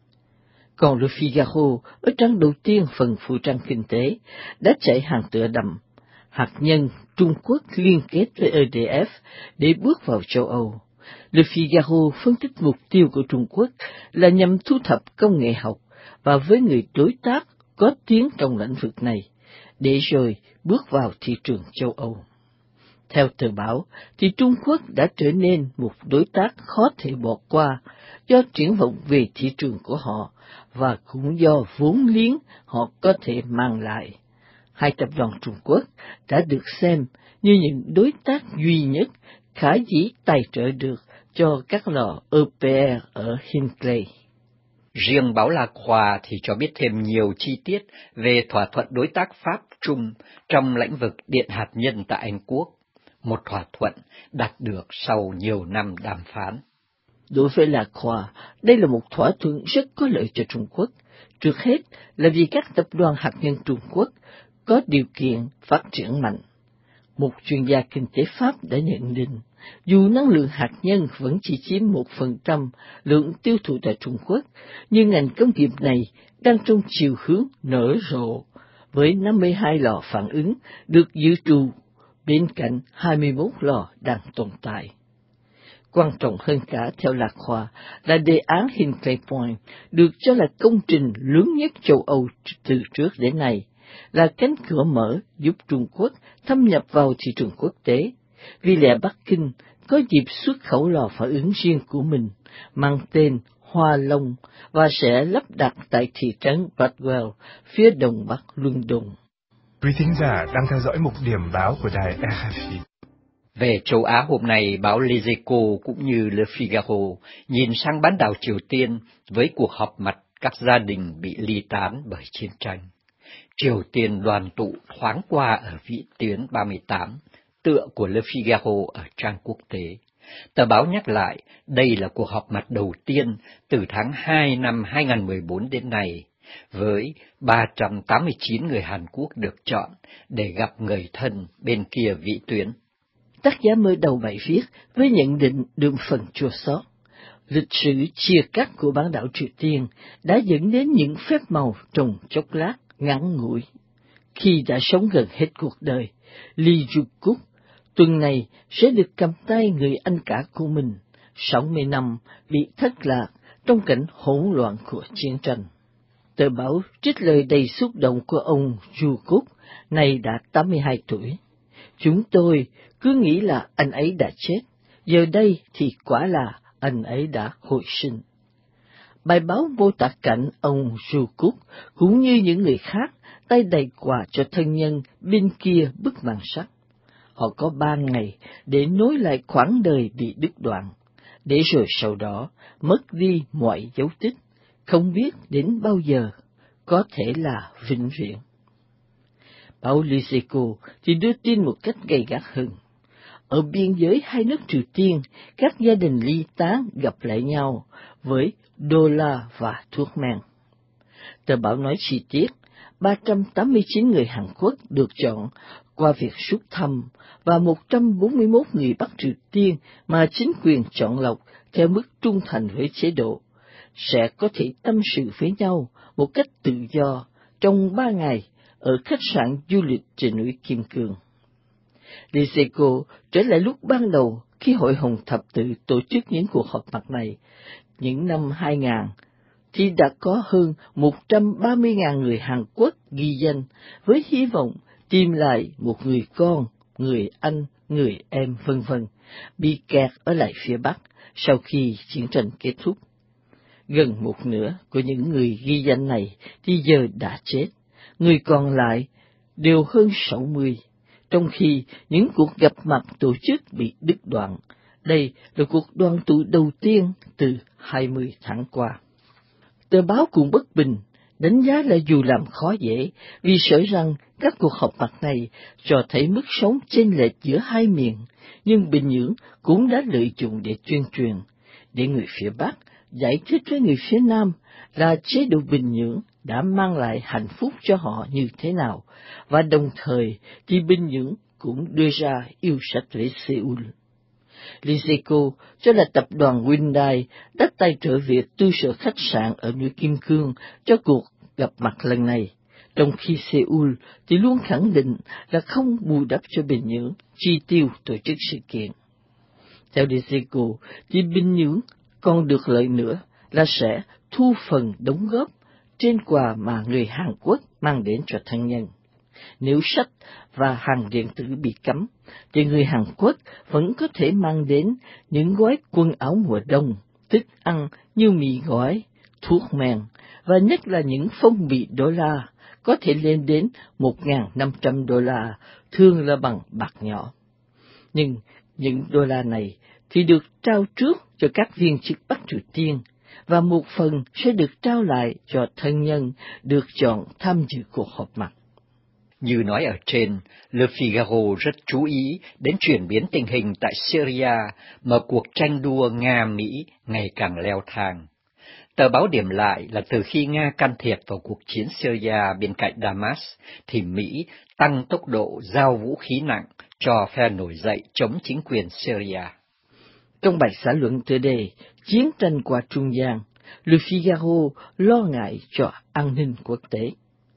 Còn Le Figaro, ở trang đầu tiên phần phụ trang kinh tế, đã chạy hàng tựa đậm, hạt nhân Trung Quốc liên kết với E D F để bước vào châu Âu. Le Figaro phân tích mục tiêu của Trung Quốc là nhằm thu thập công nghệ học và với người đối tác có tiếng trong lĩnh vực này, để rồi bước vào thị trường châu Âu. Theo tờ báo, thì Trung Quốc đã trở nên một đối tác khó thể bỏ qua do triển vọng về thị trường của họ và cũng do vốn liếng họ có thể mang lại. Hai tập đoàn Trung Quốc đã được xem như những đối tác duy nhất khả dĩ tài trợ được cho các lò E P R ở Hinkley. Riêng báo La Croix thì cho biết thêm nhiều chi tiết về thỏa thuận đối tác Pháp-Trung trong lĩnh vực điện hạt nhân tại Anh Quốc, một thỏa thuận đạt được sau nhiều năm đàm phán. Đối với La Croix, đây là một thỏa thuận rất có lợi cho Trung Quốc, trước hết là vì các tập đoàn hạt nhân Trung Quốc có điều kiện phát triển mạnh. Một chuyên gia kinh tế Pháp đã nhận định, dù năng lượng hạt nhân vẫn chỉ chiếm một phần trăm lượng tiêu thụ tại Trung Quốc, nhưng ngành công nghiệp này đang trong chiều hướng nở rộ, với năm mươi hai lò phản ứng được dự trù, bên cạnh hai mươi mốt lò đang tồn tại. Quan trọng hơn cả theo La Croix là đề án Hinkley Point được cho là công trình lớn nhất châu Âu từ trước đến nay, là cánh cửa mở giúp Trung Quốc thâm nhập vào thị trường quốc tế, vì lẽ Bắc Kinh có dịp xuất khẩu lò phản ứng riêng của mình, mang tên Hoa Long, và sẽ lắp đặt tại thị trấn Bradwell, phía đông bắc London. Quý thính giả đang theo dõi mục điểm báo của đài rờ ép pê. Về châu Á hôm nay, báo Les Echos cũng như Le Figaro nhìn sang bán đảo Triều Tiên với cuộc họp mặt các gia đình bị ly tán bởi chiến tranh. Triều Tiên đoàn tụ thoáng qua ở vĩ tuyến ba mươi tám, tựa của Le Figaro ở trang quốc tế. Tờ báo nhắc lại, đây là cuộc họp mặt đầu tiên từ tháng hai năm hai nghìn không trăm mười bốn đến nay, với ba trăm tám mươi chín người Hàn Quốc được chọn để gặp người thân bên kia vĩ tuyến. Tác giả mở đầu bài viết với nhận định đượm phần chua xót. Lịch sử chia cắt của bán đảo Triều Tiên đã dẫn đến những phép màu trong chốc lát ngắn ngủi. Khi đã sống gần hết cuộc đời, Lee Ju-kuk tuần này sẽ được cầm tay người anh cả của mình, sáu mươi năm bị thất lạc trong cảnh hỗn loạn của chiến tranh. Tờ báo trích lời đầy xúc động của ông Ju-kuk, nay đã tám mươi hai tuổi. Chúng tôi cứ nghĩ là anh ấy đã chết, giờ đây thì quả là anh ấy đã hồi sinh. Bài báo mô tả cảnh ông Ju-kuk cũng như những người khác tay đầy quà cho thân nhân bên kia bức màn sắt. Họ có ba ngày để nối lại quãng đời bị đứt đoạn, để rồi sau đó mất đi mọi dấu tích, không biết đến bao giờ, có thể là vĩnh viễn. Báo Les Echos thì đưa tin một cách gay gắt hơn. Ở biên giới hai nước Triều Tiên, các gia đình ly tán gặp lại nhau với đô la và thuốc men. Tờ báo nói chi tiết, ba trăm tám mươi chín người Hàn Quốc được chọn qua việc rút thăm và một trăm bốn mươi mốt người Bắc Triều Tiên mà chính quyền chọn lọc theo mức trung thành với chế độ sẽ có thể tâm sự với nhau một cách tự do trong ba ngày ở khách sạn du lịch trên núi Kim Cương. Les Echos trở lại lúc ban đầu khi Hội Hồng Thập Tự tổ chức những cuộc họp mặt này, những năm hai nghìn, thì đã có hơn một trăm ba mươi nghìn người Hàn Quốc ghi danh với hy vọng tìm lại một người con, người anh, người em vân vân bị kẹt ở lại phía Bắc sau khi chiến tranh kết thúc. Gần một nửa của những người ghi danh này thì giờ đã chết, người còn lại đều hơn sáu mươi, trong khi những cuộc gặp mặt tổ chức bị đứt đoạn. Đây là cuộc đoàn tụ đầu tiên từ hai mươi tháng qua. Tờ báo cũng bất bình, đánh giá là dù làm khó dễ, vì sợ rằng các cuộc họp mặt này cho thấy mức sống chênh lệch giữa hai miền, nhưng Bình Nhưỡng cũng đã lợi dụng để tuyên truyền, để người phía Bắc giải thích với người phía Nam là chế độ Bình Nhưỡng đã mang lại hạnh phúc cho họ như thế nào, và đồng thời thì Bình Nhưỡng cũng đưa ra yêu sách với Seoul. Les Echos cho là tập đoàn Hyundai đã tài trợ việc tu sửa khách sạn ở núi Kim Cương cho cuộc gặp mặt lần này, trong khi Seoul thì luôn khẳng định là không bù đắp cho Bình Nhưỡng chi tiêu tổ chức sự kiện. Theo Les Echos thì Bình Nhưỡng còn được lợi nữa là sẽ thu phần đóng góp trên quà mà người Hàn Quốc mang đến cho thân nhân. Nếu sách và hàng điện tử bị cấm, thì người Hàn Quốc vẫn có thể mang đến những gói quần áo mùa đông, thức ăn như mì gói, thuốc men, và nhất là những phong bì đô la, có thể lên đến một nghìn năm trăm đô la, thường là bằng bạc nhỏ. Nhưng những đô la này thì được trao trước cho các viên chức Bắc Triều Tiên, và một phần sẽ được trao lại cho thân nhân được chọn tham dự cuộc họp mặt. Như nói ở trên, Le Figaro rất chú ý đến chuyển biến tình hình tại Syria mà cuộc tranh đua Nga-Mỹ ngày càng leo thang. Tờ báo điểm lại là từ khi Nga can thiệp vào cuộc chiến Syria bên cạnh Damas, thì Mỹ tăng tốc độ giao vũ khí nặng cho phe nổi dậy chống chính quyền Syria. Trong bài xã luận tựa đề Chiến tranh qua Trung Gian, Le Figaro lo ngại cho an ninh quốc tế.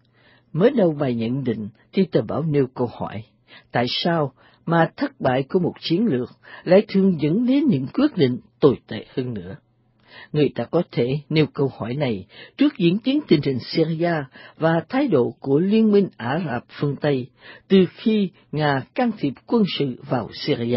Mới đầu bài nhận định thì tờ báo nêu câu hỏi, tại sao mà thất bại của một chiến lược lại thường dẫn đến những quyết định tồi tệ hơn nữa? Người ta có thể nêu câu hỏi này trước diễn tiến tình hình Syria và thái độ của Liên minh Ả Rập phương Tây từ khi Nga can thiệp quân sự vào Syria.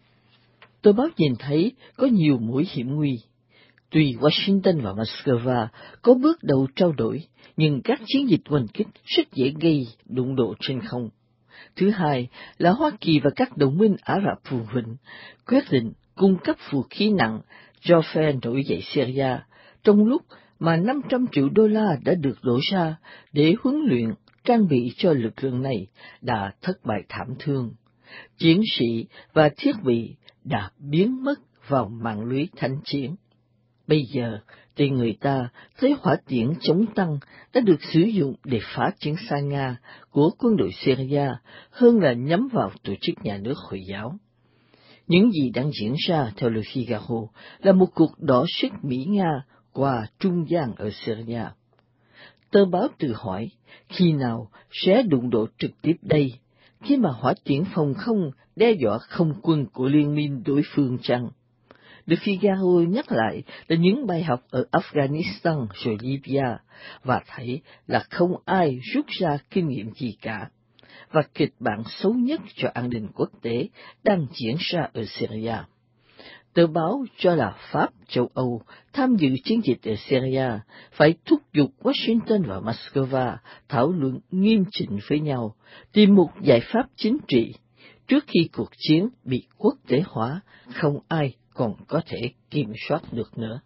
Tờ báo nhìn thấy có nhiều mối hiểm nguy. Tuy Washington và Moscow có bước đầu trao đổi, nhưng các chiến dịch oanh kích rất dễ gây đụng độ trên không. Thứ hai là Hoa Kỳ và các đồng minh Ả Rập Phù Huỳnh quyết định cung cấp vũ khí nặng cho phe nổi dậy Syria, trong lúc mà năm trăm triệu đô la đã được đổ ra để huấn luyện, trang bị cho lực lượng này đã thất bại thảm thương. Chiến sĩ và thiết bị đã biến mất vào mạng lưới thanh chiến. Bây giờ, thì người ta thấy hỏa tiễn chống tăng đã được sử dụng để phá chiến xa Nga của quân đội Syria hơn là nhắm vào tổ chức nhà nước Hồi giáo. Những gì đang diễn ra theo Le Figaro là một cuộc đọ sức Mỹ-Nga qua trung gian ở Syria. Tờ báo tự hỏi, khi nào sẽ đụng độ trực tiếp đây, khi mà hỏa tiễn phòng không đe dọa không quân của liên minh đối phương chăng? Le Figaro nhắc lại là những bài học ở Afghanistan rồi Libya, và thấy là không ai rút ra kinh nghiệm gì cả, và kịch bản xấu nhất cho an ninh quốc tế đang diễn ra ở Syria. Tờ báo cho là Pháp, châu Âu tham dự chiến dịch ở Syria phải thúc giục Washington và Moscow thảo luận nghiêm chỉnh với nhau, tìm một giải pháp chính trị. Trước khi cuộc chiến bị quốc tế hóa, không ai còn có thể kiểm soát được nữa.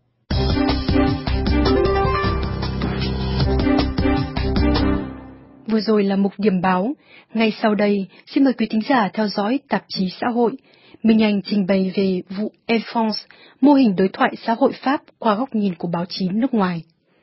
Vừa rồi là mục điểm báo. Ngay sau đây, xin mời quý thính giả theo dõi tạp chí xã hội. Minh Anh trình bày về vụ Air France, mô hình đối thoại xã hội Pháp qua góc nhìn của báo chí nước ngoài.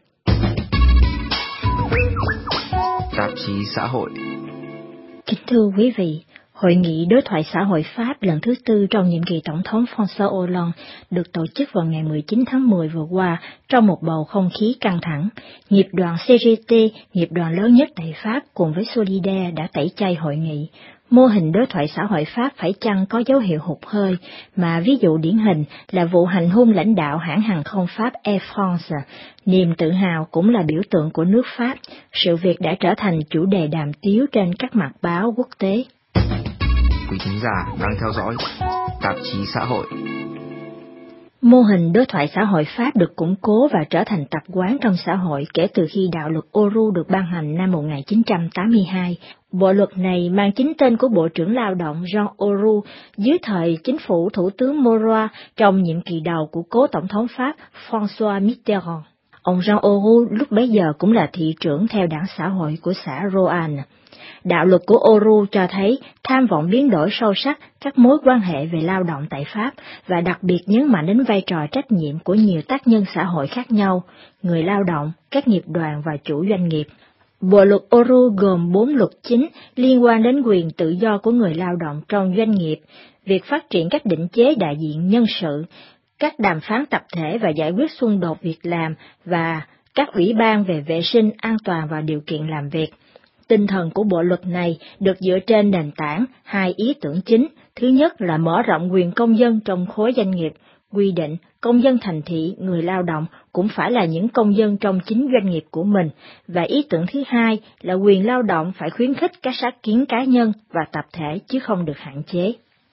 Tạp chí xã hội. Kính thưa quý vị, Hội nghị đối thoại xã hội Pháp lần thứ tư trong nhiệm kỳ Tổng thống François Hollande được tổ chức vào ngày mười chín tháng mười vừa qua trong một bầu không khí căng thẳng. Nghiệp đoàn xê giê tê, nghiệp đoàn lớn nhất tại Pháp cùng với Solidaire đã tẩy chay hội nghị. Mô hình đối thoại xã hội Pháp phải chăng có dấu hiệu hụt hơi, mà ví dụ điển hình là vụ hành hung lãnh đạo hãng hàng không Pháp Air France. Niềm tự hào cũng là biểu tượng của nước Pháp, sự việc đã trở thành chủ đề đàm tiếu trên các mặt báo quốc tế. Quý thính giả đang theo dõi tạp chí xã hội. Mô hình đối thoại xã hội Pháp được củng cố và trở thành tập quán trong xã hội kể từ khi đạo luật Auroux được ban hành năm một nghìn chín trăm tám mươi hai. Bộ luật này mang chính tên của Bộ trưởng Lao động Jean Auroux dưới thời chính phủ Thủ tướng Mauroy trong nhiệm kỳ đầu của cố Tổng thống Pháp François Mitterrand. Ông Jean Auroux lúc bấy giờ cũng là thị trưởng theo đảng xã hội của xã Roanne. Đạo luật của Auroux cho thấy tham vọng biến đổi sâu sắc các mối quan hệ về lao động tại Pháp và đặc biệt nhấn mạnh đến vai trò trách nhiệm của nhiều tác nhân xã hội khác nhau, người lao động, các nghiệp đoàn và chủ doanh nghiệp. Bộ luật Auroux gồm bốn luật chính liên quan đến quyền tự do của người lao động trong doanh nghiệp, việc phát triển các định chế đại diện nhân sự, các đàm phán tập thể và giải quyết xung đột việc làm và các ủy ban về vệ sinh, an toàn và điều kiện làm việc. Tinh thần của bộ luật này được dựa trên nền tảng hai ý tưởng chính. Thứ nhất là mở rộng quyền công dân trong khối doanh nghiệp, quy định công dân thành thị, người lao động cũng phải là những công dân trong chính doanh nghiệp của mình. Và ý tưởng thứ hai là quyền lao động phải khuyến khích các sáng kiến cá nhân và tập thể chứ không được hạn chế.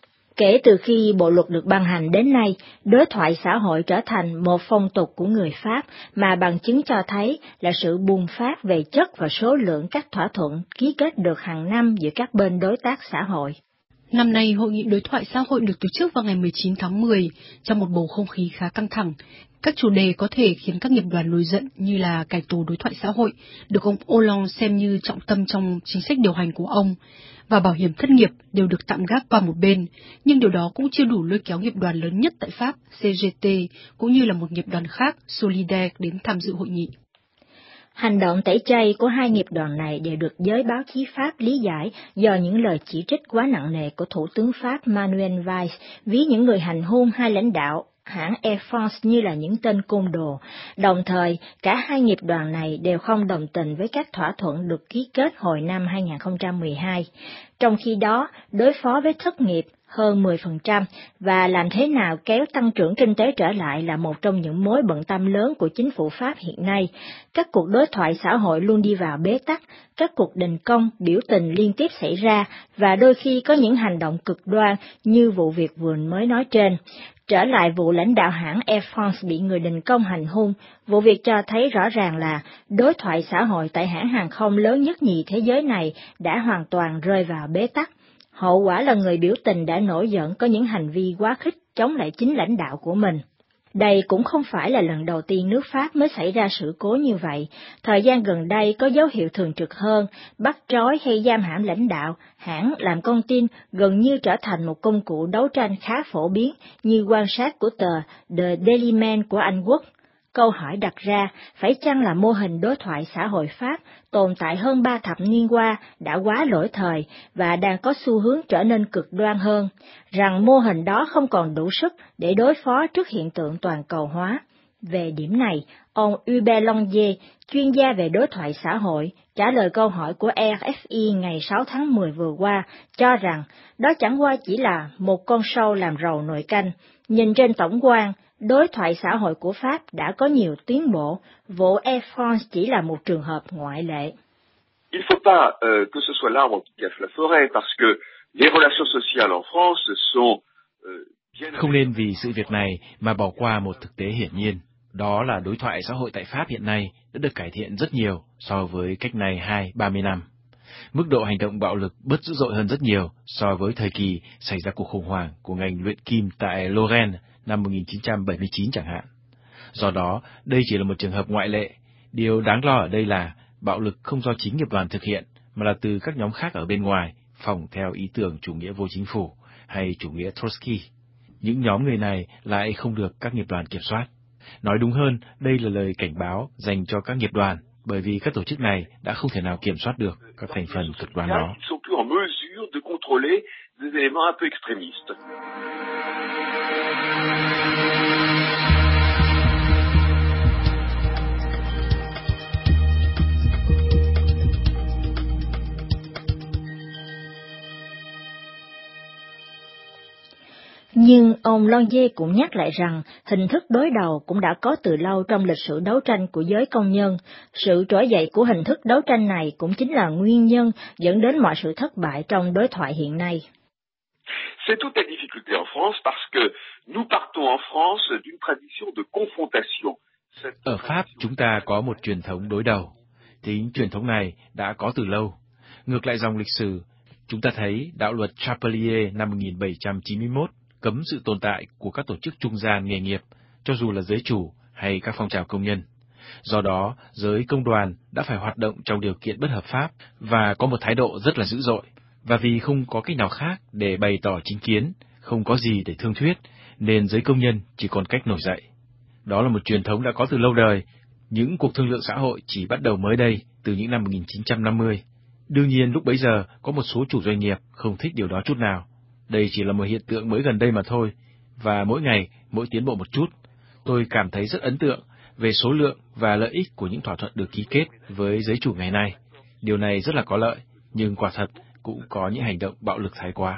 Kể từ khi bộ luật được ban hành đến nay, đối thoại xã hội trở thành một phong tục của người Pháp mà bằng chứng cho thấy là sự bùng phát về chất và số lượng các thỏa thuận ký kết được hàng năm giữa các bên đối tác xã hội. Năm nay, Hội nghị đối thoại xã hội được tổ chức vào ngày mười chín tháng mười trong một bầu không khí khá căng thẳng. Các chủ đề có thể khiến các nghiệp đoàn nổi giận như là cải tổ đối thoại xã hội, được ông Hollande xem như trọng tâm trong chính sách điều hành của ông, và bảo hiểm thất nghiệp đều được tạm gác qua một bên, nhưng điều đó cũng chưa đủ lôi kéo nghiệp đoàn lớn nhất tại Pháp, xê giê tê, cũng như là một nghiệp đoàn khác, Solidaire, đến tham dự hội nghị. Hành động tẩy chay của hai nghiệp đoàn này đều được giới báo chí Pháp lý giải do những lời chỉ trích quá nặng nề của Thủ tướng Pháp Manuel Valls, ví những người hành hung hai lãnh đạo hãng Air France như là những tên côn đồ. Đồng thời, cả hai nghiệp đoàn này đều không đồng tình với các thỏa thuận được ký kết hồi năm hai nghìn không trăm mười hai. Trong khi đó, đối phó với thất nghiệp, hơn mười phần trăm, và làm thế nào kéo tăng trưởng kinh tế trở lại là một trong những mối bận tâm lớn của chính phủ Pháp hiện nay. Các cuộc đối thoại xã hội luôn đi vào bế tắc, các cuộc đình công, biểu tình liên tiếp xảy ra, và đôi khi có những hành động cực đoan như vụ việc vừa mới nói trên. Trở lại vụ lãnh đạo hãng Air France bị người đình công hành hung, vụ việc cho thấy rõ ràng là đối thoại xã hội tại hãng hàng không lớn nhất nhì thế giới này đã hoàn toàn rơi vào bế tắc. Hậu quả là người biểu tình đã nổi giận có những hành vi quá khích chống lại chính lãnh đạo của mình. Đây cũng không phải là lần đầu tiên nước Pháp mới xảy ra sự cố như vậy. Thời gian gần đây có dấu hiệu thường trực hơn, bắt trói hay giam hãm lãnh đạo, hãng làm con tin gần như trở thành một công cụ đấu tranh khá phổ biến, như quan sát của tờ The Daily Mail của Anh Quốc. Câu hỏi đặt ra, phải chăng là mô hình đối thoại xã hội Pháp tồn tại hơn ba thập niên qua đã quá lỗi thời và đang có xu hướng trở nên cực đoan hơn, rằng mô hình đó không còn đủ sức để đối phó trước hiện tượng toàn cầu hóa. Về điểm này, ông Hubert Longier, chuyên gia về đối thoại xã hội, trả lời câu hỏi của R F I ngày sáu tháng mười vừa qua, cho rằng đó chẳng qua chỉ là một con sâu làm rầu nồi canh. Nhìn trên tổng quan, đối thoại xã hội của Pháp đã có nhiều tiến bộ, vụ Air France chỉ là một trường hợp ngoại lệ. Il ne faut pas euh, que ce soit l'arbre qui cache la forêt, parce que les relations sociales en France sont euh, bien... Không nên vì sự việc này mà bỏ qua một thực tế hiển nhiên, đó là đối thoại xã hội tại Pháp hiện nay đã được cải thiện rất nhiều so với cách này hai ba mươi năm. Mức độ hành động bạo lực bớt dữ dội hơn rất nhiều so với thời kỳ xảy ra cuộc khủng hoảng của ngành luyện kim tại Lorraine năm một nghìn chín trăm bảy mươi chín chẳng hạn. Do đó, đây chỉ là một trường hợp ngoại lệ. Điều đáng lo ở đây là bạo lực không do chính nghiệp đoàn thực hiện, mà là từ các nhóm khác ở bên ngoài, phỏng theo ý tưởng chủ nghĩa vô chính phủ hay chủ nghĩa Trotsky. Những nhóm người này lại không được các nghiệp đoàn kiểm soát. Nói đúng hơn, đây là lời cảnh báo dành cho các nghiệp đoàn, bởi vì các tổ chức này đã không thể nào kiểm soát được các thành phần cực đoan đó. Nhưng ông Longier cũng nhắc lại rằng hình thức đối đầu cũng đã có từ lâu trong lịch sử đấu tranh của giới công nhân. Sự trỗi dậy của hình thức đấu tranh này cũng chính là nguyên nhân dẫn đến mọi sự thất bại trong đối thoại hiện nay. C'est toute la difficulté en France parce que nous partons en France d'une tradition de confrontation. Ở Pháp, chúng ta có một truyền thống đối đầu. Tính truyền thống này đã có từ lâu. Ngược lại dòng lịch sử, chúng ta thấy đạo luật Chapelier năm một nghìn bảy trăm chín mươi mốt cấm sự tồn tại của các tổ chức trung gian nghề nghiệp, cho dù là giới chủ hay các phong trào công nhân. Do đó, giới công đoàn đã phải hoạt động trong điều kiện bất hợp pháp và có một thái độ rất là dữ dội. Và vì không có cách nào khác để bày tỏ chính kiến, không có gì để thương thuyết, nên giới công nhân chỉ còn cách nổi dậy. Đó là một truyền thống đã có từ lâu đời. Những cuộc thương lượng xã hội chỉ bắt đầu mới đây, từ những năm một nghìn chín trăm năm mươi. Đương nhiên lúc bấy giờ có một số chủ doanh nghiệp không thích điều đó chút nào. Đây chỉ là một hiện tượng mới gần đây mà thôi, và mỗi ngày, mỗi tiến bộ một chút. Tôi cảm thấy rất ấn tượng về số lượng và lợi ích của những thỏa thuận được ký kết với giới chủ ngày nay. Điều này rất là có lợi, nhưng quả thật cũng có những hành động bạo lực thái quá.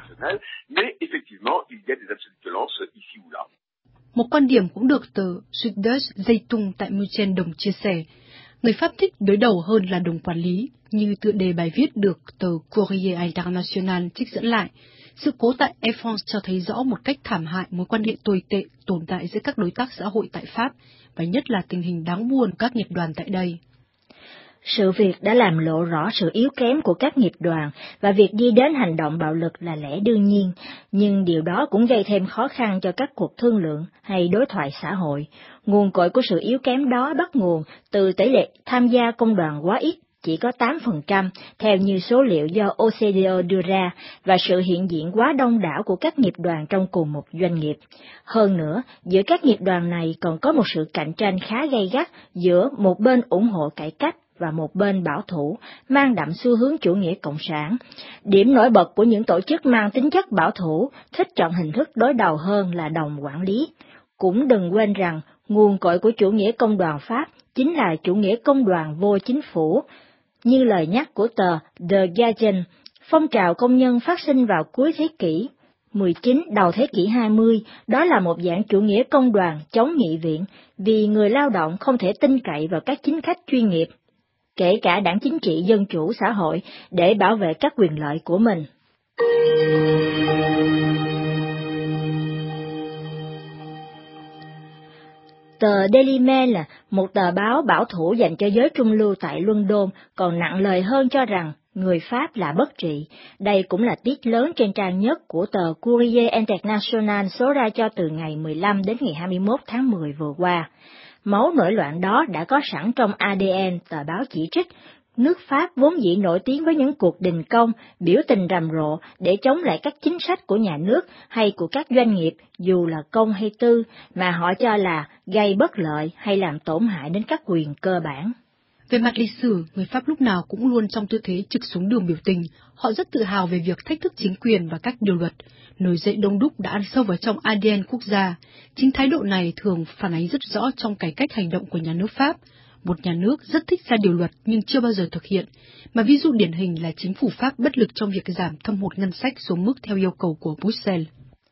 Một quan điểm cũng được tờ Süddeutsche Zeitung tại München đồng chia sẻ. Người Pháp thích đối đầu hơn là đồng quản lý, như tựa đề bài viết được tờ Courrier International trích dẫn lại. Sự cố tại Air France cho thấy rõ một cách thảm hại mối quan hệ tồi tệ tồn tại giữa các đối tác xã hội tại Pháp, và nhất là tình hình đáng buồn các nghiệp đoàn tại đây. Sự việc đã làm lộ rõ sự yếu kém của các nghiệp đoàn, và việc đi đến hành động bạo lực là lẽ đương nhiên, nhưng điều đó cũng gây thêm khó khăn cho các cuộc thương lượng hay đối thoại xã hội. Nguồn cội của sự yếu kém đó bắt nguồn từ tỷ lệ tham gia công đoàn quá ít, chỉ có tám phần trăm, theo như số liệu do O C D E đưa ra, và sự hiện diện quá đông đảo của các nghiệp đoàn trong cùng một doanh nghiệp. Hơn nữa, giữa các nghiệp đoàn này còn có một sự cạnh tranh khá gay gắt giữa một bên ủng hộ cải cách và một bên bảo thủ, mang đậm xu hướng chủ nghĩa cộng sản. Điểm nổi bật của những tổ chức mang tính chất bảo thủ thích chọn hình thức đối đầu hơn là đồng quản lý. Cũng đừng quên rằng, nguồn cội của chủ nghĩa công đoàn Pháp chính là chủ nghĩa công đoàn vô chính phủ. Như lời nhắc của tờ The Guardian, phong trào công nhân phát sinh vào cuối thế kỷ mười chín đầu thế kỷ hai mươi, đó là một dạng chủ nghĩa công đoàn chống nghị viện, vì người lao động không thể tin cậy vào các chính khách chuyên nghiệp, kể cả đảng chính trị dân chủ xã hội, để bảo vệ các quyền lợi của mình. Tờ Daily Mail là một tờ báo bảo thủ dành cho giới trung lưu tại London, còn nặng lời hơn cho rằng người Pháp là bất trị. Đây cũng là tiết lớn trên trang nhất của tờ Courrier International số ra cho từ ngày mười lăm đến ngày hai mươi mốt tháng mười vừa qua. Máu nổi loạn đó đã có sẵn trong a đê en, tờ báo chỉ trích. Nước Pháp vốn dĩ nổi tiếng với những cuộc đình công, biểu tình rầm rộ để chống lại các chính sách của nhà nước hay của các doanh nghiệp, dù là công hay tư, mà họ cho là gây bất lợi hay làm tổn hại đến các quyền cơ bản. Về mặt lịch sử, người Pháp lúc nào cũng luôn trong tư thế trực xuống đường biểu tình. Họ rất tự hào về việc thách thức chính quyền và các điều luật. Nổi dậy đông đúc đã ăn sâu vào trong a đê en quốc gia. Chính thái độ này thường phản ánh rất rõ trong cải cách hành động của nhà nước Pháp. Một nhà nước rất thích ra điều luật nhưng chưa bao giờ thực hiện, mà ví dụ điển hình là chính phủ Pháp bất lực trong việc giảm thâm hụt ngân sách xuống mức theo yêu cầu của Bruxelles.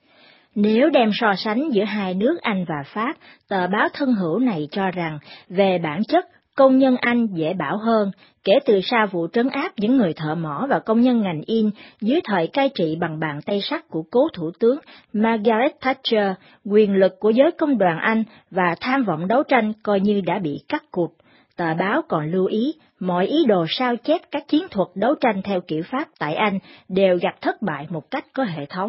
Nếu đem so sánh giữa hai nước Anh và Pháp, tờ báo thân hữu này cho rằng, về bản chất, công nhân Anh dễ bảo hơn. Kể từ sau vụ trấn áp những người thợ mỏ và công nhân ngành in dưới thời cai trị bằng bàn tay sắt của cố thủ tướng Margaret Thatcher, quyền lực của giới công đoàn Anh và tham vọng đấu tranh coi như đã bị cắt cụt. Tờ báo còn lưu ý, mọi ý đồ sao chép các chiến thuật đấu tranh theo kiểu Pháp tại Anh đều gặp thất bại một cách có hệ thống.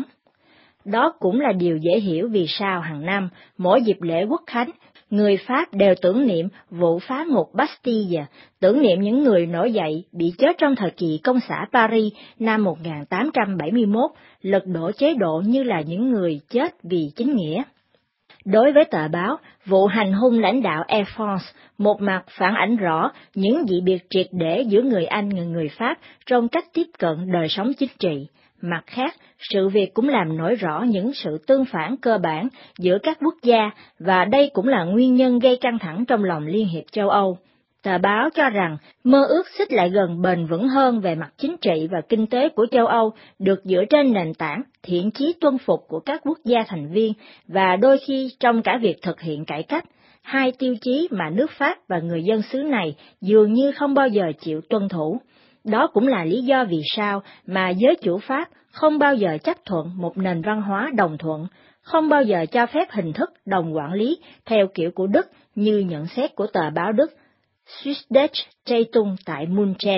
Đó cũng là điều dễ hiểu vì sao hàng năm, mỗi dịp lễ Quốc khánh, người Pháp đều tưởng niệm vụ phá ngục Bastille, tưởng niệm những người nổi dậy bị chết trong thời kỳ công xã Paris năm một nghìn tám trăm bảy mươi mốt, lật đổ chế độ như là những người chết vì chính nghĩa. Đối với tờ báo, vụ hành hung lãnh đạo Air France một mặt phản ánh rõ những dị biệt triệt để giữa người Anh và người Pháp trong cách tiếp cận đời sống chính trị. Mặt khác, sự việc cũng làm nổi rõ những sự tương phản cơ bản giữa các quốc gia, và đây cũng là nguyên nhân gây căng thẳng trong lòng Liên hiệp châu Âu. Tờ báo cho rằng mơ ước xích lại gần bền vững hơn về mặt chính trị và kinh tế của châu Âu được dựa trên nền tảng thiện chí tuân phục của các quốc gia thành viên, và đôi khi trong cả việc thực hiện cải cách, hai tiêu chí mà nước Pháp và người dân xứ này dường như không bao giờ chịu tuân thủ. Đó cũng là lý do vì sao mà giới chủ Pháp không bao giờ chấp thuận một nền văn hóa đồng thuận, không bao giờ cho phép hình thức đồng quản lý theo kiểu của Đức như nhận xét của tờ báo Đức Süddeutsche Zeitung tại Munchen.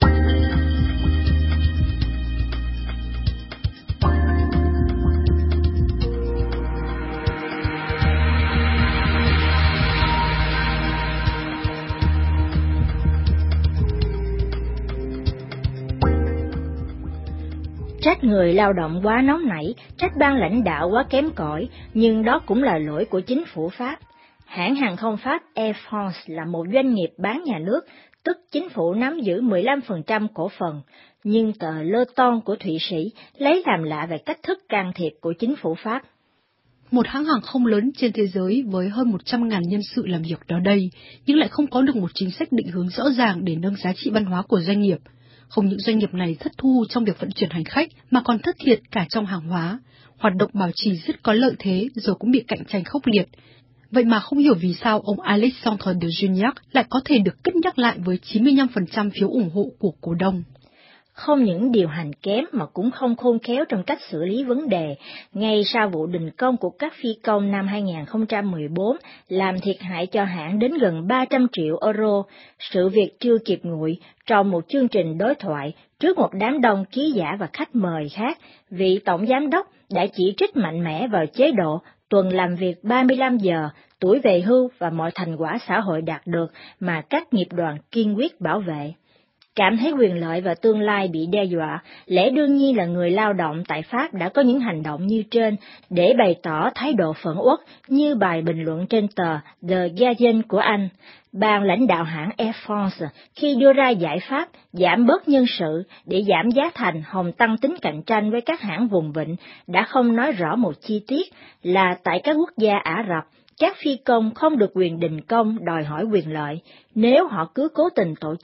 Trách người lao động quá nóng nảy, trách ban lãnh đạo quá kém cỏi, nhưng đó cũng là lỗi của chính phủ Pháp. Hãng hàng không Pháp Air France là một doanh nghiệp bán nhà nước, tức chính phủ nắm giữ mười lăm phần trăm cổ phần, nhưng tờ Le Temps của Thụy Sĩ lấy làm lạ về cách thức can thiệp của chính phủ Pháp. Một hãng hàng không lớn trên thế giới với hơn một trăm nghìn nhân sự làm việc đó đây, nhưng lại không có được một chính sách định hướng rõ ràng để nâng giá trị văn hóa của doanh nghiệp. Không những doanh nghiệp này thất thu trong việc vận chuyển hành khách, mà còn thất thiệt cả trong hàng hóa. Hoạt động bảo trì rất có lợi thế, rồi cũng bị cạnh tranh khốc liệt. Vậy mà không hiểu vì sao ông Alexandre de Juniac lại có thể được cất nhắc lại với chín mươi lăm phần trăm phiếu ủng hộ của cổ đông. Không những điều hành kém mà cũng không khôn khéo trong cách xử lý vấn đề. Ngay sau vụ đình công của các phi công năm hai nghìn không trăm mười bốn làm thiệt hại cho hãng đến gần ba trăm triệu euro, sự việc chưa kịp nguội, trong một chương trình đối thoại trước một đám đông ký giả và khách mời khác, vị tổng giám đốc đã chỉ trích mạnh mẽ vào chế độ tuần làm việc ba mươi lăm giờ, tuổi về hưu và mọi thành quả xã hội đạt được mà các nghiệp đoàn kiên quyết bảo vệ. Cảm thấy quyền lợi và tương lai bị đe dọa, lẽ đương nhiên là người lao động tại Pháp đã có những hành động như trên để bày tỏ thái độ phẫn uất, như bài bình luận trên tờ The Guardian của Anh. Ban lãnh đạo hãng Air France khi đưa ra giải pháp giảm bớt nhân sự để giảm giá thành hòng tăng tính cạnh tranh với các hãng vùng vịnh đã không nói rõ một chi tiết là tại các quốc gia Ả Rập, các phi công không được quyền đình công đòi hỏi quyền lợi. Nếu họ cứ cố tình tổ chức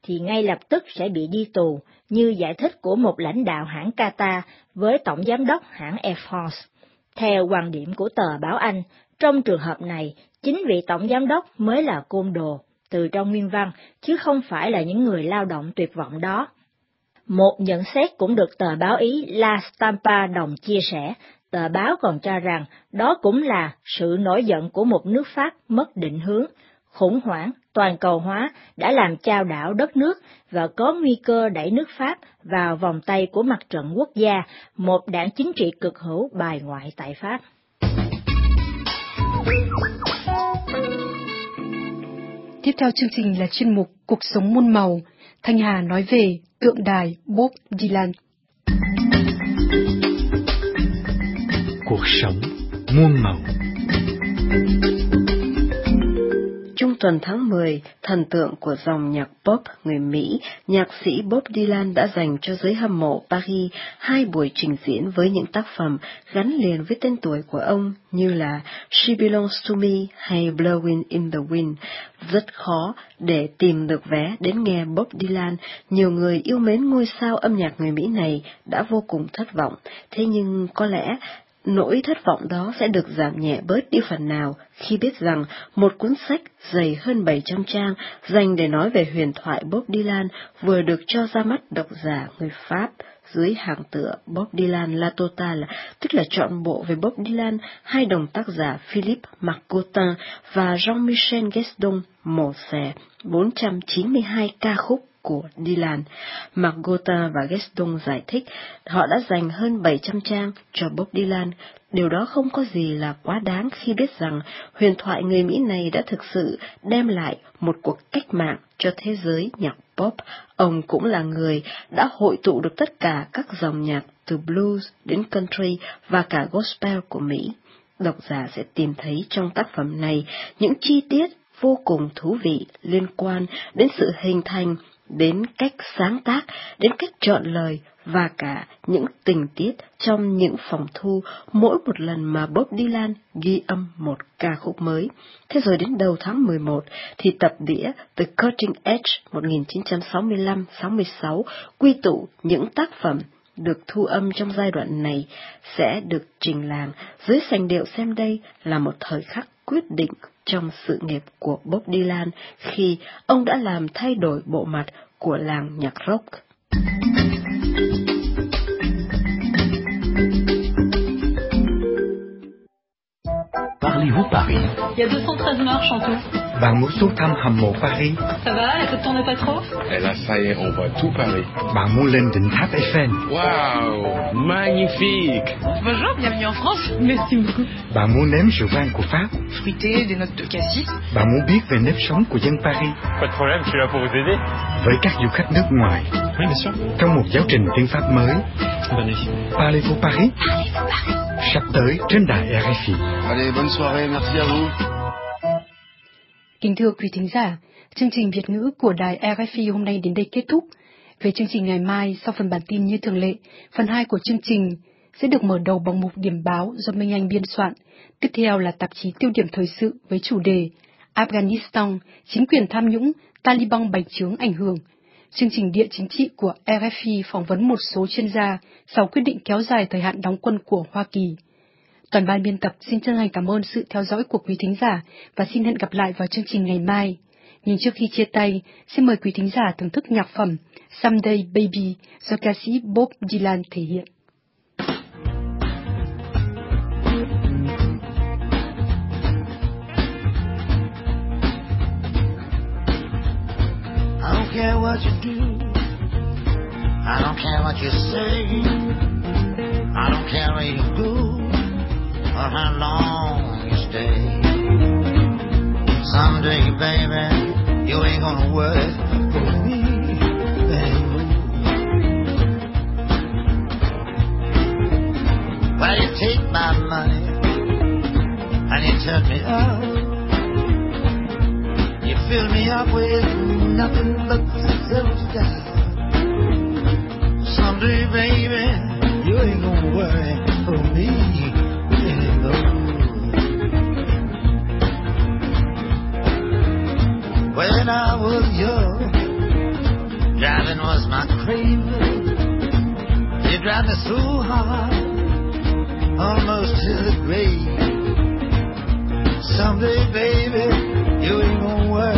thì ngay lập tức sẽ bị đi tù, như giải thích của một lãnh đạo hãng Qatar với tổng giám đốc hãng Air France. Theo quan điểm của tờ báo Anh, trong trường hợp này, chính vị tổng giám đốc mới là côn đồ, từ trong nguyên văn, chứ không phải là những người lao động tuyệt vọng đó. Một nhận xét cũng được tờ báo Ý La Stampa đồng chia sẻ, tờ báo còn cho rằng đó cũng là sự nổi giận của một nước Pháp mất định hướng, khủng hoảng, toàn cầu hóa đã làm chao đảo đất nước và có nguy cơ đẩy nước Pháp vào vòng tay của mặt trận quốc gia, một đảng chính trị cực hữu bài ngoại tại Pháp. Tiếp theo chương trình là chuyên mục Cuộc sống muôn màu. Thanh Hà nói về tượng đài Bob Dylan. Cuộc sống muôn màu. Trung tuần tháng mười, thần tượng của dòng nhạc pop người Mỹ, nhạc sĩ Bob Dylan đã dành cho giới hâm mộ Paris hai buổi trình diễn với những tác phẩm gắn liền với tên tuổi của ông như là She Belongs to Me hay Blowing in the Wind. Rất khó để tìm được vé đến nghe Bob Dylan, nhiều người yêu mến ngôi sao âm nhạc người Mỹ này đã vô cùng thất vọng, thế nhưng có lẽ nỗi thất vọng đó sẽ được giảm nhẹ bớt đi phần nào khi biết rằng một cuốn sách dày hơn bảy trăm trang dành để nói về huyền thoại Bob Dylan vừa được cho ra mắt độc giả người Pháp dưới hàng tựa Bob Dylan La Totale, tức là trọn bộ về Bob Dylan, hai đồng tác giả Philippe Margotin và Jean-Michel Gaston mổ xẻ bốn trăm chín mươi hai ca khúc của Dylan. Margotin và Gaston giải thích họ đã dành hơn bảy trăm trang cho Bob Dylan. Điều đó không có gì là quá đáng khi biết rằng huyền thoại người Mỹ này đã thực sự đem lại một cuộc cách mạng cho thế giới nhạc pop. Ông cũng là người đã hội tụ được tất cả các dòng nhạc từ blues đến country và cả gospel của Mỹ. Độc giả sẽ tìm thấy trong tác phẩm này những chi tiết vô cùng thú vị liên quan đến sự hình thành, đến cách sáng tác, đến cách chọn lời và cả những tình tiết trong những phòng thu mỗi một lần mà Bob Dylan ghi âm một ca khúc mới. Thế rồi đến đầu tháng mười một thì tập đĩa The Cutting Edge một nghìn chín trăm sáu mươi lăm sáu mươi sáu quy tụ những tác phẩm được thu âm trong giai đoạn này sẽ được trình làng. Dưới sành điệu xem đây là một thời khắc quyết định trong sự nghiệp của Bob Dylan khi ông đã làm thay đổi bộ mặt của làng nhạc rock. Parlez-vous Paris? Il y a deux cent treize marches en tout. Bạn muốn xuống thăm hầm mộ Paris? Ça va, la tête tourne pas trop? Et là, ça y est, on voit tout Paris. Bạn muốn lên đỉnh tháp Eiffel? Waouh, magnifique! Bonjour, bienvenue en France. Merci beaucoup. Bạn muốn nếm rượu vang của Pháp? Fruité, des notes de cassis. Bạn muốn biết về nếp sống của dân Paris? Pas de problème, je suis là pour vous aider. Với các du khách nước ngoài. Oui, bien sûr. Trong một giáo trình tiếng Pháp mới. Venez. Parlez-vous Paris? Parlez-vous Paris? Sắp tới trên đài rờ ép i. Allez, bonne soirée, merci à vous. Kính thưa quý thính giả, chương trình Việt ngữ của đài rờ ép i hôm nay đến đây kết thúc. Về chương trình ngày mai, sau phần bản tin như thường lệ, phần hai của chương trình sẽ được mở đầu bằng mục điểm báo do Minh Anh biên soạn. Tiếp theo là tạp chí tiêu điểm thời sự với chủ đề Afghanistan, chính quyền tham nhũng, Taliban bành trướng ảnh hưởng. Chương trình địa chính trị của rờ ép i phỏng vấn một số chuyên gia sau quyết định kéo dài thời hạn đóng quân của Hoa Kỳ. Toàn ban biên tập xin chân thành cảm ơn sự theo dõi của quý thính giả và xin hẹn gặp lại vào chương trình ngày mai. Nhưng trước khi chia tay, xin mời quý thính giả thưởng thức nhạc phẩm Someday Baby do ca sĩ Bob Dylan thể hiện. I don't care what you do, I don't care what you say, I don't care where you go or how long you stay. Someday, baby, you ain't gonna work for me anymore. Well, you take my money and you turn me out. You fill me up with nothing but self-doubt. Someday, baby, you ain't gonna worry for me anymore. When I was young Loving was my craving. You drive me so hard, almost to the grave. Someday, baby, you ain't gonna worry